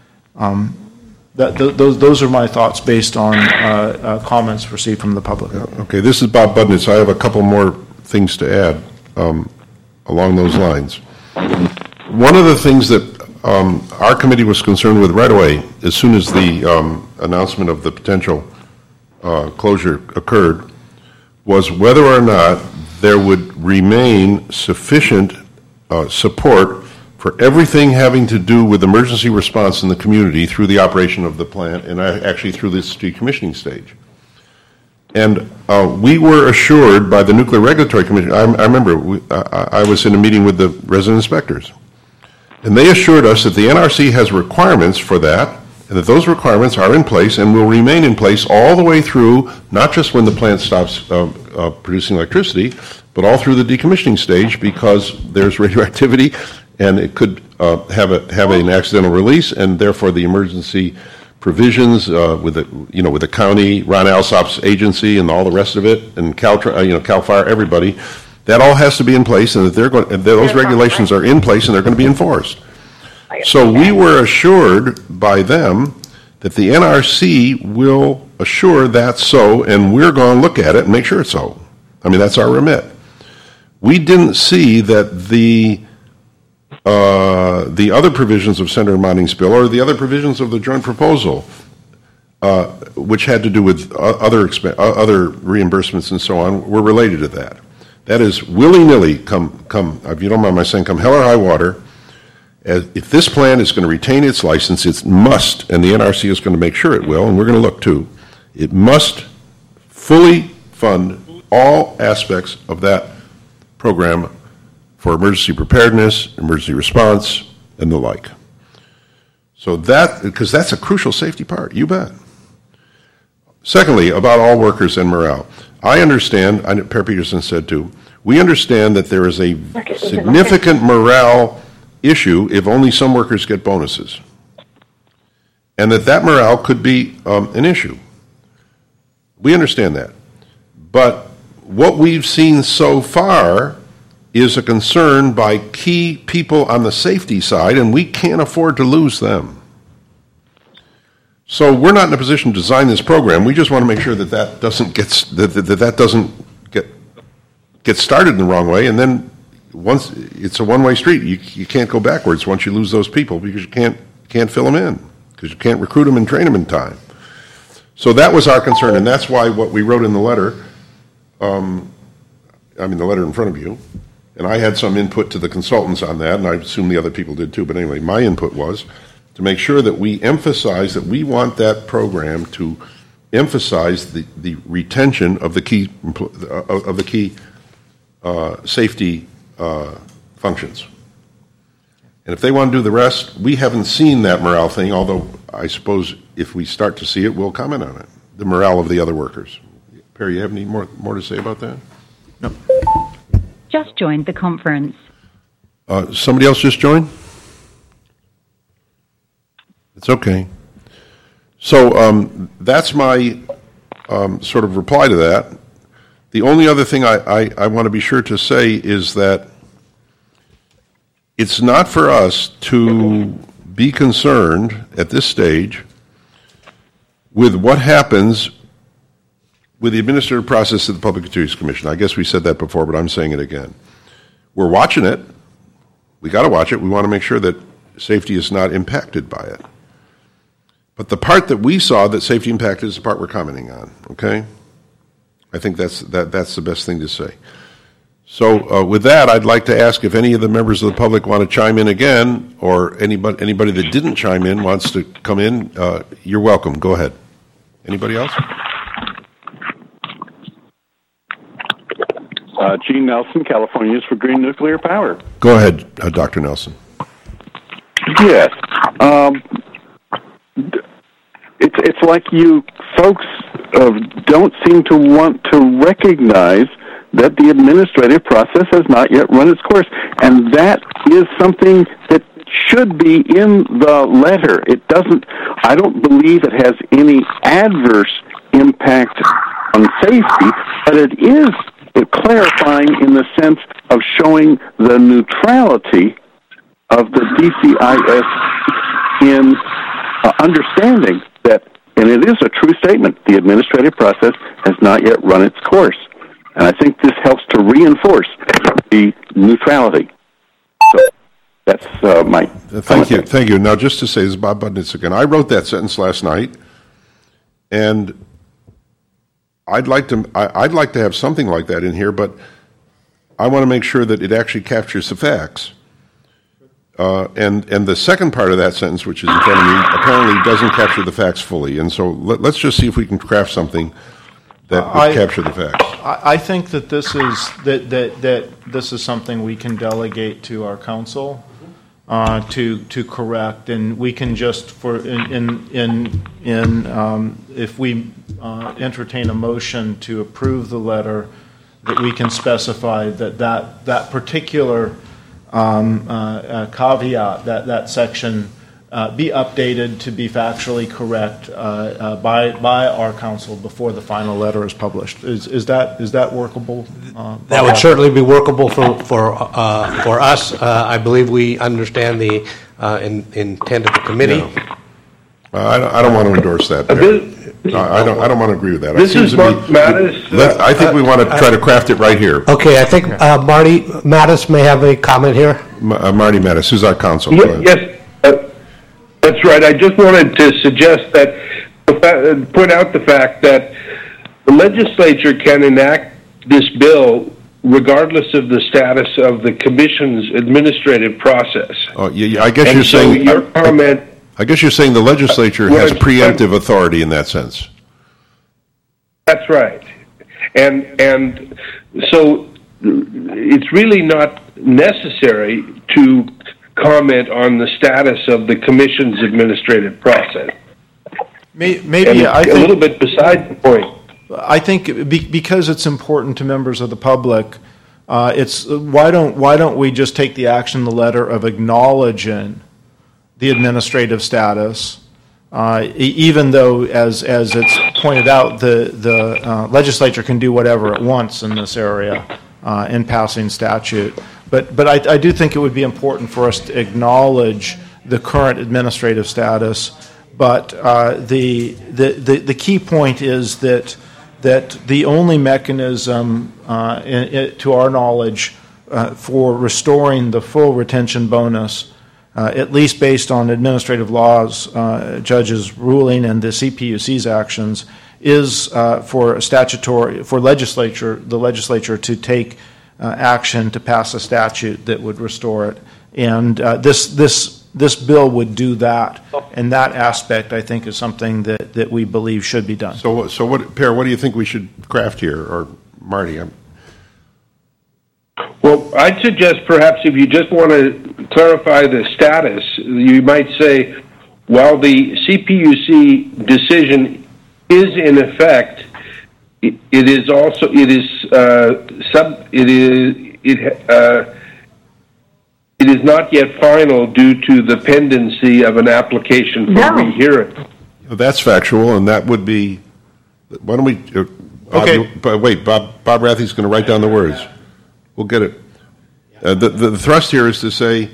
Those are my thoughts based on comments received from the public. Okay, this is Bob Budnitz. I have a couple more things to add along those lines. One of the things that our committee was concerned with right away, as soon as the announcement of the potential closure occurred, was whether or not there would remain sufficient support for everything having to do with emergency response in the community through the operation of the plant and actually through this decommissioning stage. And we were assured by the Nuclear Regulatory Commission, I remember I was in a meeting with the resident inspectors, and they assured us that the NRC has requirements for that, and that those requirements are in place and will remain in place all the way through, not just when the plant stops producing electricity, but all through the decommissioning stage, because there's radioactivity and it could have an accidental release, and therefore the emergency provisions with the county, Ron Alsop's agency, and all the rest of it, and Cal Fire, everybody, that all has to be in place, and that those regulations are in place and they're going to be enforced. So we were assured by them that the NRC will assure that's so, and we're going to look at it and make sure it's so. I mean, that's our remit. We didn't see that the other provisions of Senator Monning's bill or the other provisions of the joint proposal, which had to do with other reimbursements and so on, were related to that. That is, willy-nilly, come, if you don't mind my saying, come hell or high water, if this plant is going to retain its license, it must, and the NRC is going to make sure it will, and we're going to look too, it must fully fund all aspects of that program for emergency preparedness, emergency response, and the like. So because that's a crucial safety part, you bet. Secondly, about all workers and morale. I understand, Per Peterson said too, we understand that there is a significant morale issue if only some workers get bonuses, and that morale could be an issue. We understand that. But what we've seen so far is a concern by key people on the safety side, and we can't afford to lose them. So we're not in a position to design this program. We just want to make sure that doesn't get started in the wrong way, and then once it's a one-way street, you can't go backwards once you lose those people, because you can't fill them in, because you can't recruit them and train them in time. So that was our concern, and that's why what we wrote in the letter, the letter in front of you, and I had some input to the consultants on that, and I assume the other people did too, but anyway, my input was to make sure that we emphasize that we want that program to emphasize the retention of the key safety functions. And if they want to do the rest, we haven't seen that morale thing, although I suppose if we start to see it, we'll comment on it, the morale of the other workers. Perry, you have any more to say about that? No. Just joined the conference. Somebody else just joined? It's okay. So that's my sort of reply to that. The only other thing I want to be sure to say is that it's not for us to be concerned at this stage with what happens with the administrative process of the Public Utilities Commission. I guess we said that before, but I'm saying it again. We're watching it. We got to watch it. We want to make sure that safety is not impacted by it. But the part that we saw that safety impacted is the part we're commenting on, okay? I think that's the best thing to say. So with that, I'd like to ask if any of the members of the public want to chime in again, or anybody that didn't chime in wants to come in, you're welcome. Go ahead. Anybody else? Gene Nelson, Californians for Green Nuclear Power. Go ahead, Dr. Nelson. Yes. It's like you folks don't seem to want to recognize that the administrative process has not yet run its course. And that is something that should be in the letter. It doesn't, I don't believe it has any adverse impact on safety, but it is clarifying in the sense of showing the neutrality of the DCIS in understanding that, and it is a true statement, the administrative process has not yet run its course. And I think this helps to reinforce the neutrality. So that's my Thank you. Now, just to say, this is Bob Budnitz again. I wrote that sentence last night, and I'd like to have something like that in here, but I want to make sure that it actually captures the facts. And the second part of that sentence, which is in front of me, apparently doesn't capture the facts fully. And so let's just see if we can craft something that would capture the facts. I think that this is that this is something we can delegate to our council to correct, and we can just if we entertain a motion to approve the letter, that we can specify that particular caveat, that section be updated to be factually correct by our council before the final letter is published. Is that workable? That would certainly be workable for us. I believe we understand the intent of the committee. No. I don't want to endorse that. I don't want to agree with that. This is Mark Mattis. I think we want to try to craft it right here. Okay, I think Marty Mattis may have a comment here. Marty Mattis, who's our counsel. Yes, that's right. I just wanted to suggest that, point out the fact that the legislature can enact this bill regardless of the status of the commission's administrative process. Oh, yeah, I guess you're saying your comment. I guess you're saying the legislature has preemptive authority in that sense. That's right. And so it's really not necessary to comment on the status of the commission's administrative process. Maybe I think a little bit beside the point. I think because it's important to members of the public, it's why don't we just take the action, the letter of acknowledging the administrative status, even though, as it's pointed out, the legislature can do whatever it wants in this area in passing statute. But I do think it would be important for us to acknowledge the current administrative status. But the key point is that the only mechanism, to our knowledge, for restoring the full retention bonus, at least based on administrative laws, judges' ruling, and the CPUC's actions, is for the legislature to take action to pass a statute that would restore it, and this bill would do that. And that aspect, I think, is something that we believe should be done. So what, Per? What do you think we should craft here, or Marty? Well, I'd suggest perhaps if you just want to clarify the status, you might say, while the CPUC decision is in effect, it is not yet final due to the pendency of an application for rehearing. That's factual, and that would be. Why don't we? Okay. Wait, Bob Rathie's going to write down the words. We'll get it. The thrust here is to say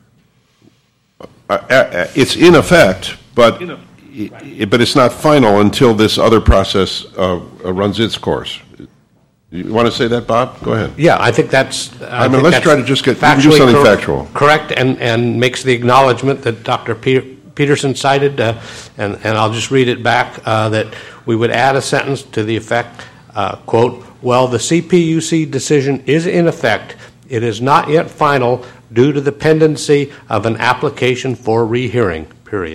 it's in effect, but it's not final until this other process runs its course. You want to say that, Bob? Go ahead. Yeah, I think that's. Let's try to just do something factual. Correct, and makes the acknowledgement that Dr. Peterson cited, and I'll just read it back, that we would add a sentence to the effect, quote, "Well, the CPUC decision is in effect. It is not yet final due to the pendency of an application for rehearing, period."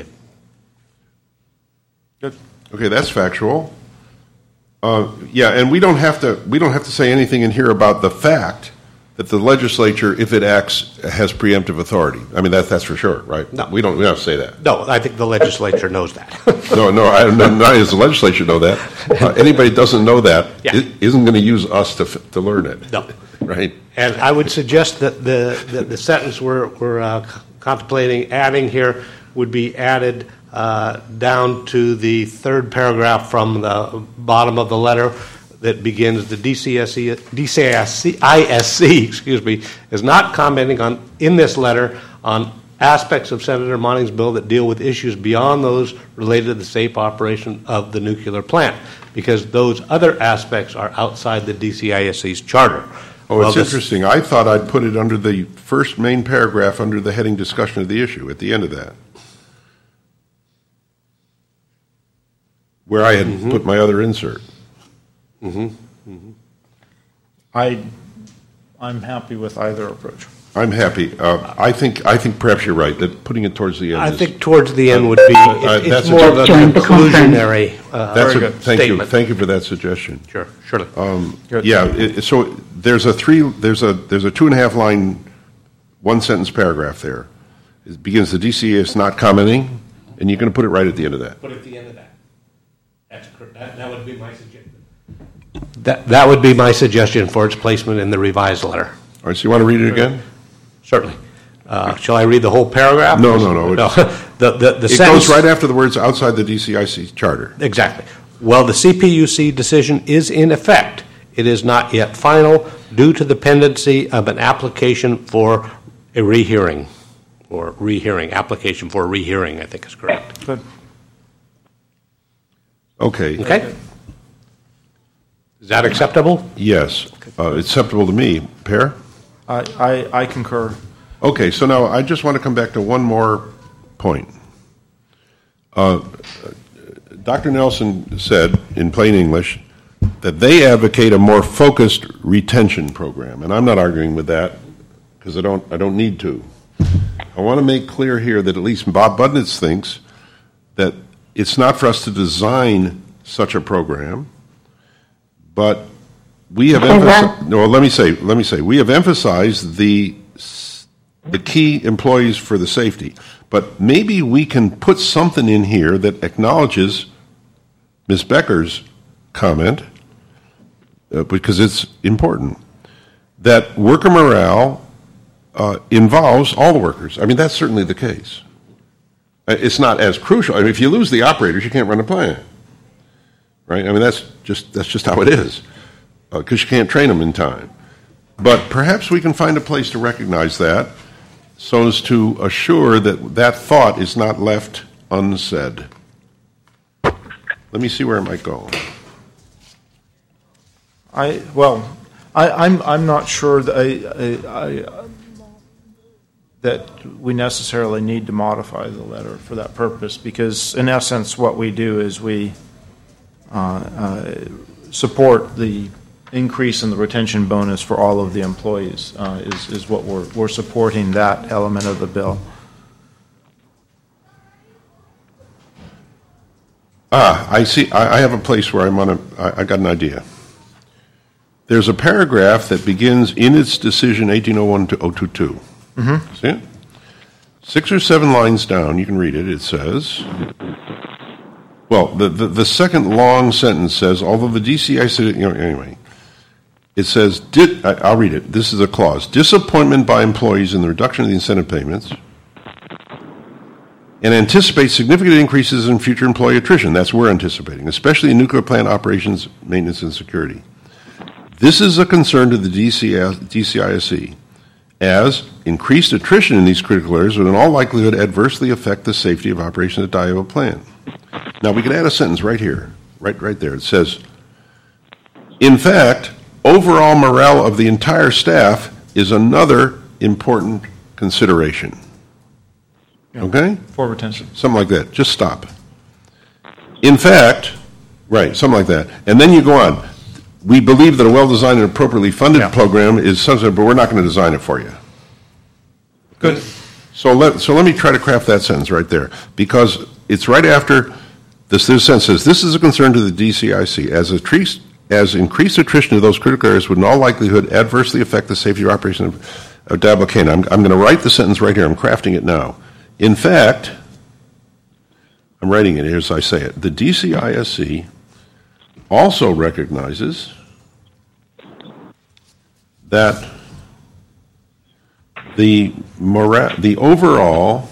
Good. Okay, that's factual. Yeah, and we don't have to say anything in here about the fact that the legislature, if it acts, has preemptive authority. I mean, that's for sure, right? No, we don't have to say that. No, I think the legislature knows that. No, not does the legislature know that. Anybody who doesn't know that isn't going to use us to learn it. No, right. And I would suggest that the sentence we're contemplating adding here would be added down to the third paragraph from the bottom of the letter that begins, the DCISC, is not commenting in this letter on aspects of Senator Monning's bill that deal with issues beyond those related to the safe operation of the nuclear plant, because those other aspects are outside the DCISC's charter. Oh, it's interesting. I thought I'd put it under the first main paragraph under the heading discussion of the issue at the end of that, where I had put my other insert. I'm happy with either approach. I'm happy. I think perhaps you're right that putting it towards the end. I think towards the end would be it's more of a conclusionary statement. Thank you for that suggestion. Sure, surely. So there's a 2.5 line, 1 sentence paragraph there. It begins, the DCA is not commenting, and you're going to put it right at the end of that. Put it at the end of that. That's correct. That would be my suggestion. That would be my suggestion for its placement in the revised letter. All right, so you want to read it again? Certainly. Shall I read the whole paragraph? No. The it sentence goes right after the words outside the DCIC charter. Exactly. Well, the CPUC decision is in effect. It is not yet final due to the pendency of an application for a rehearing. Or rehearing. Application for rehearing, I think is correct. Good. Okay. Okay. Is that acceptable? Yes. Acceptable to me. Per? I concur. Okay, so now I just want to come back to one more point. Dr. Nelson said, in plain English, that they advocate a more focused retention program, and I'm not arguing with that because I don't need to. I want to make clear here that at least Bob Budnitz thinks that it's not for us to design such a program, but we have emphasized. No, let me say, we have emphasized the key employees for the safety, but maybe we can put something in here that acknowledges Ms. Becker's comment, because it's important, that worker morale involves all the workers. I mean, that's certainly the case. It's not as crucial. I mean, if you lose the operators, you can't run a plant, right? I mean, that's just how it is, because you can't train them in time. But perhaps we can find a place to recognize that, so as to assure that that thought is not left unsaid. Let me see where it might go. I'm not sure that that we necessarily need to modify the letter for that purpose, because in essence what we do is we support the increase in the retention bonus for all of the employees is what we're supporting, that element of the bill. I see. I have a place where I got an idea. There's a paragraph that begins in its decision 1801 to 022. Mm-hmm. See it? 6 or 7 lines down, you can read it. It says, well, the second long sentence says, although the DCI, anyway, it says, I'll read it. This is a clause. Disappointment by employees in the reduction of the incentive payments and anticipate significant increases in future employee attrition. That's what we're anticipating, especially in nuclear plant operations, maintenance, and security. This is a concern to the DCISC, as increased attrition in these critical areas would in all likelihood adversely affect the safety of operation at the Iowa plant. Now, we can add a sentence right here, right there. It says, in fact, overall morale of the entire staff is another important consideration. Yeah. Okay? For retention. Something like that. Just stop. In fact, right, something like that. And then you go on. We believe that a well-designed and appropriately funded program is something, but we're not going to design it for you. Good. So let me try to craft that sentence right there, because it's right after this sentence says, this is a concern to the DCIC, as increased attrition of those critical areas would in all likelihood adversely affect the safety of operation of Diablo Canyon. I'm going to write the sentence right here. I'm crafting it now. In fact, I'm writing it here as I say it. The DCISC also recognizes that the overall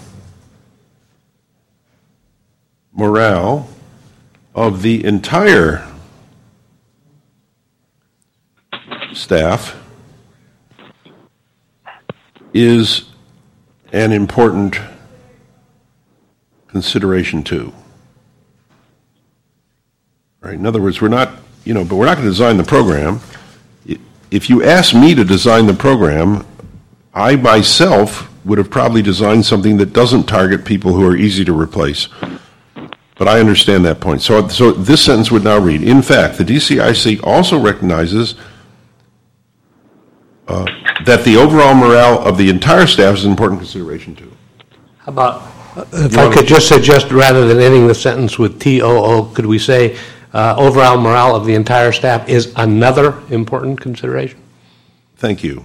morale of the entire staff is an important consideration too. Right? In other words, we're not going to design the program. If you ask me to design the program, I myself would have probably designed something that doesn't target people who are easy to replace. But I understand that point. So this sentence would now read, in fact, the DCIC also recognizes that the overall morale of the entire staff is an important consideration too. How about, if I could just suggest, rather than ending the sentence with TOO, could we say overall morale of the entire staff is another important consideration? Thank you.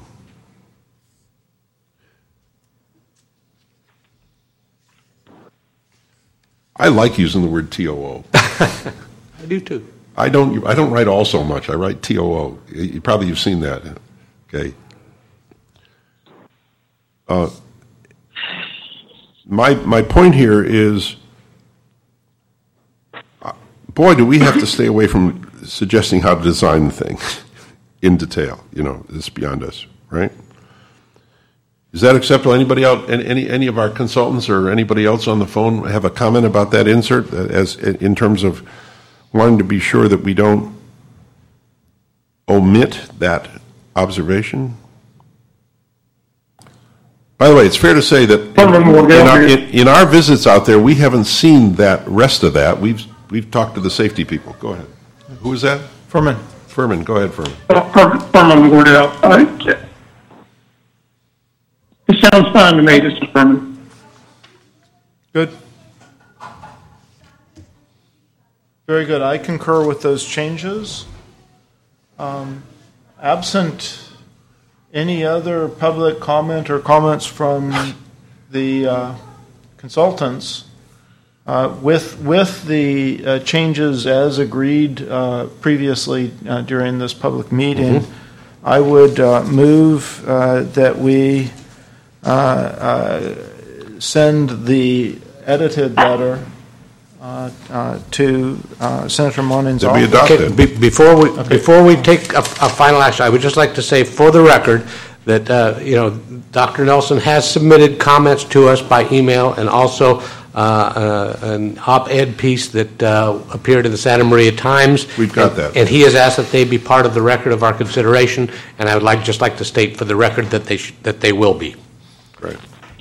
I like using the word TOO. I do too. I don't write all so much. I write TOO. You've seen that. Okay. My point here is, boy, do we have to stay away from suggesting how to design the thing in detail. It's beyond us, right? Is that acceptable? Anybody out? Any of our consultants or anybody else on the phone have a comment about that insert, as in terms of wanting to be sure that we don't omit that observation? By the way, it's fair to say that in our visits out there, we haven't seen that rest of that. We've talked to the safety people. Go ahead. Who is that? Furman. Furman. Go ahead, Furman. Furman Wardell. It sounds fine to me, Mr. Furman. Good. Very good. I concur with those changes. Absent any other public comment or comments from the consultants, with the changes as agreed previously during this public meeting, I would move that we send the edited letter to Senator Moning's office. Okay, before we take a final action, I would just like to say, for the record, that Dr. Nelson has submitted comments to us by email, and also an op-ed piece that appeared in the Santa Maria Times. We've got that, and he has asked that they be part of the record of our consideration. And I would just like to state for the record that they will be. Great.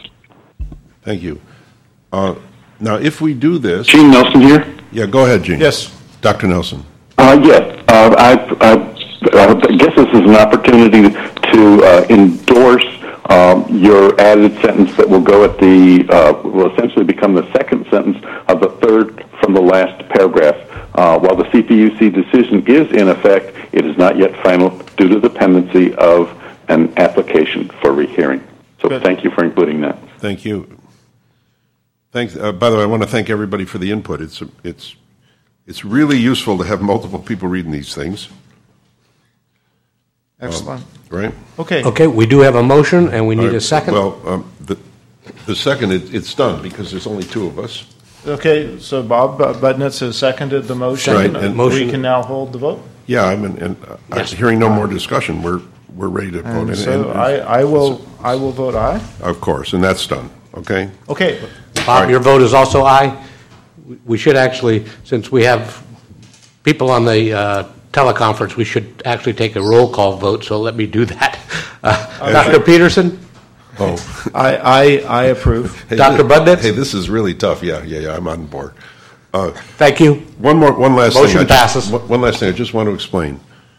Thank you. Now, if we do this... Gene Nelson here? Yeah, go ahead, Gene. Yes. Dr. Nelson. Yes. I guess this is an opportunity to endorse your added sentence that will go at will essentially become the second sentence of the third from the last paragraph. While the CPUC decision is in effect, it is not yet final due to the pendency of an application for rehearing. So thank you for including that. Thank you. Thanks. By the way, I want to thank everybody for the input. It's really useful to have multiple people reading these things. Excellent. Right? Okay. Okay, we do have a motion, and we need a second. Well, the second, it's done because there's only two of us. Okay, so Bob Budnitz has seconded the motion. Right, and we can now hold the vote. Yeah, yes. Hearing no more discussion, we're ready to vote. So I will vote aye. Of course, and that's done. Okay. Okay. Bob, your vote is also aye. We should actually, since we have people on the teleconference, we should actually take a roll call vote. So let me do that. Dr. Peterson. Oh, I approve. Hey, Dr. Budnitz. Hey, this is really tough. Yeah, I'm on board. Thank you. One last thing. Motion passes. One last thing. I just want to explain.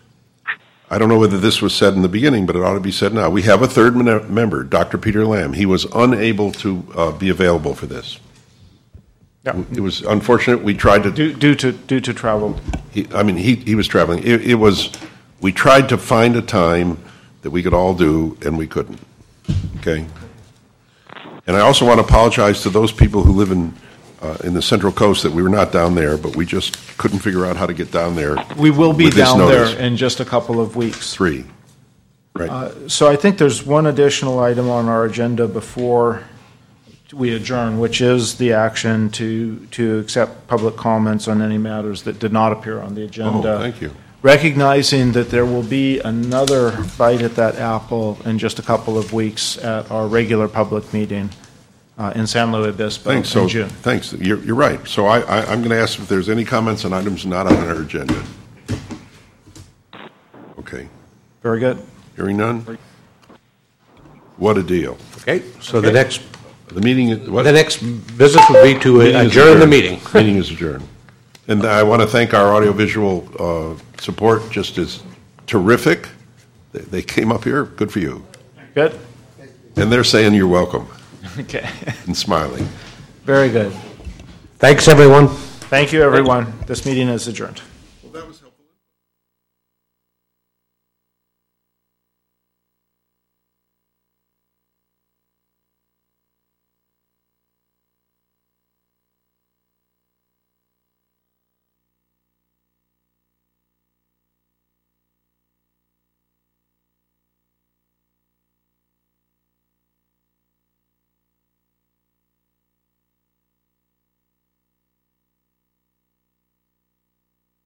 I don't know whether this was said in the beginning, but it ought to be said now. We have a third member, Dr. Peter Lamb. He was unable to be available for this. Yeah. It was unfortunate. We tried to due to travel. He was traveling. We tried to find a time that we could all do, and we couldn't. Okay. And I also want to apologize to those people who live in the Central Coast that we were not down there, but we just couldn't figure out how to get down there. We will be down there in just a couple of weeks. 3. Right. So I think there's one additional item on our agenda before we adjourn, which is the action to accept public comments on any matters that did not appear on the agenda. Oh, thank you. Recognizing that there will be another bite at that apple in just a couple of weeks at our regular public meeting in San Luis Obispo in June. Thanks. You're right. So I'm going to ask if there's any comments on items not on our agenda. Okay. Very good. Hearing none? What a deal. Okay. So the next business would be to adjourn the meeting. Meeting is adjourned. And I want to thank our audiovisual support, just as terrific. They came up here. Good for you. Good? And they're saying you're welcome Okay. and smiling. Very good. Thanks, everyone. Thank you, everyone. This meeting is adjourned.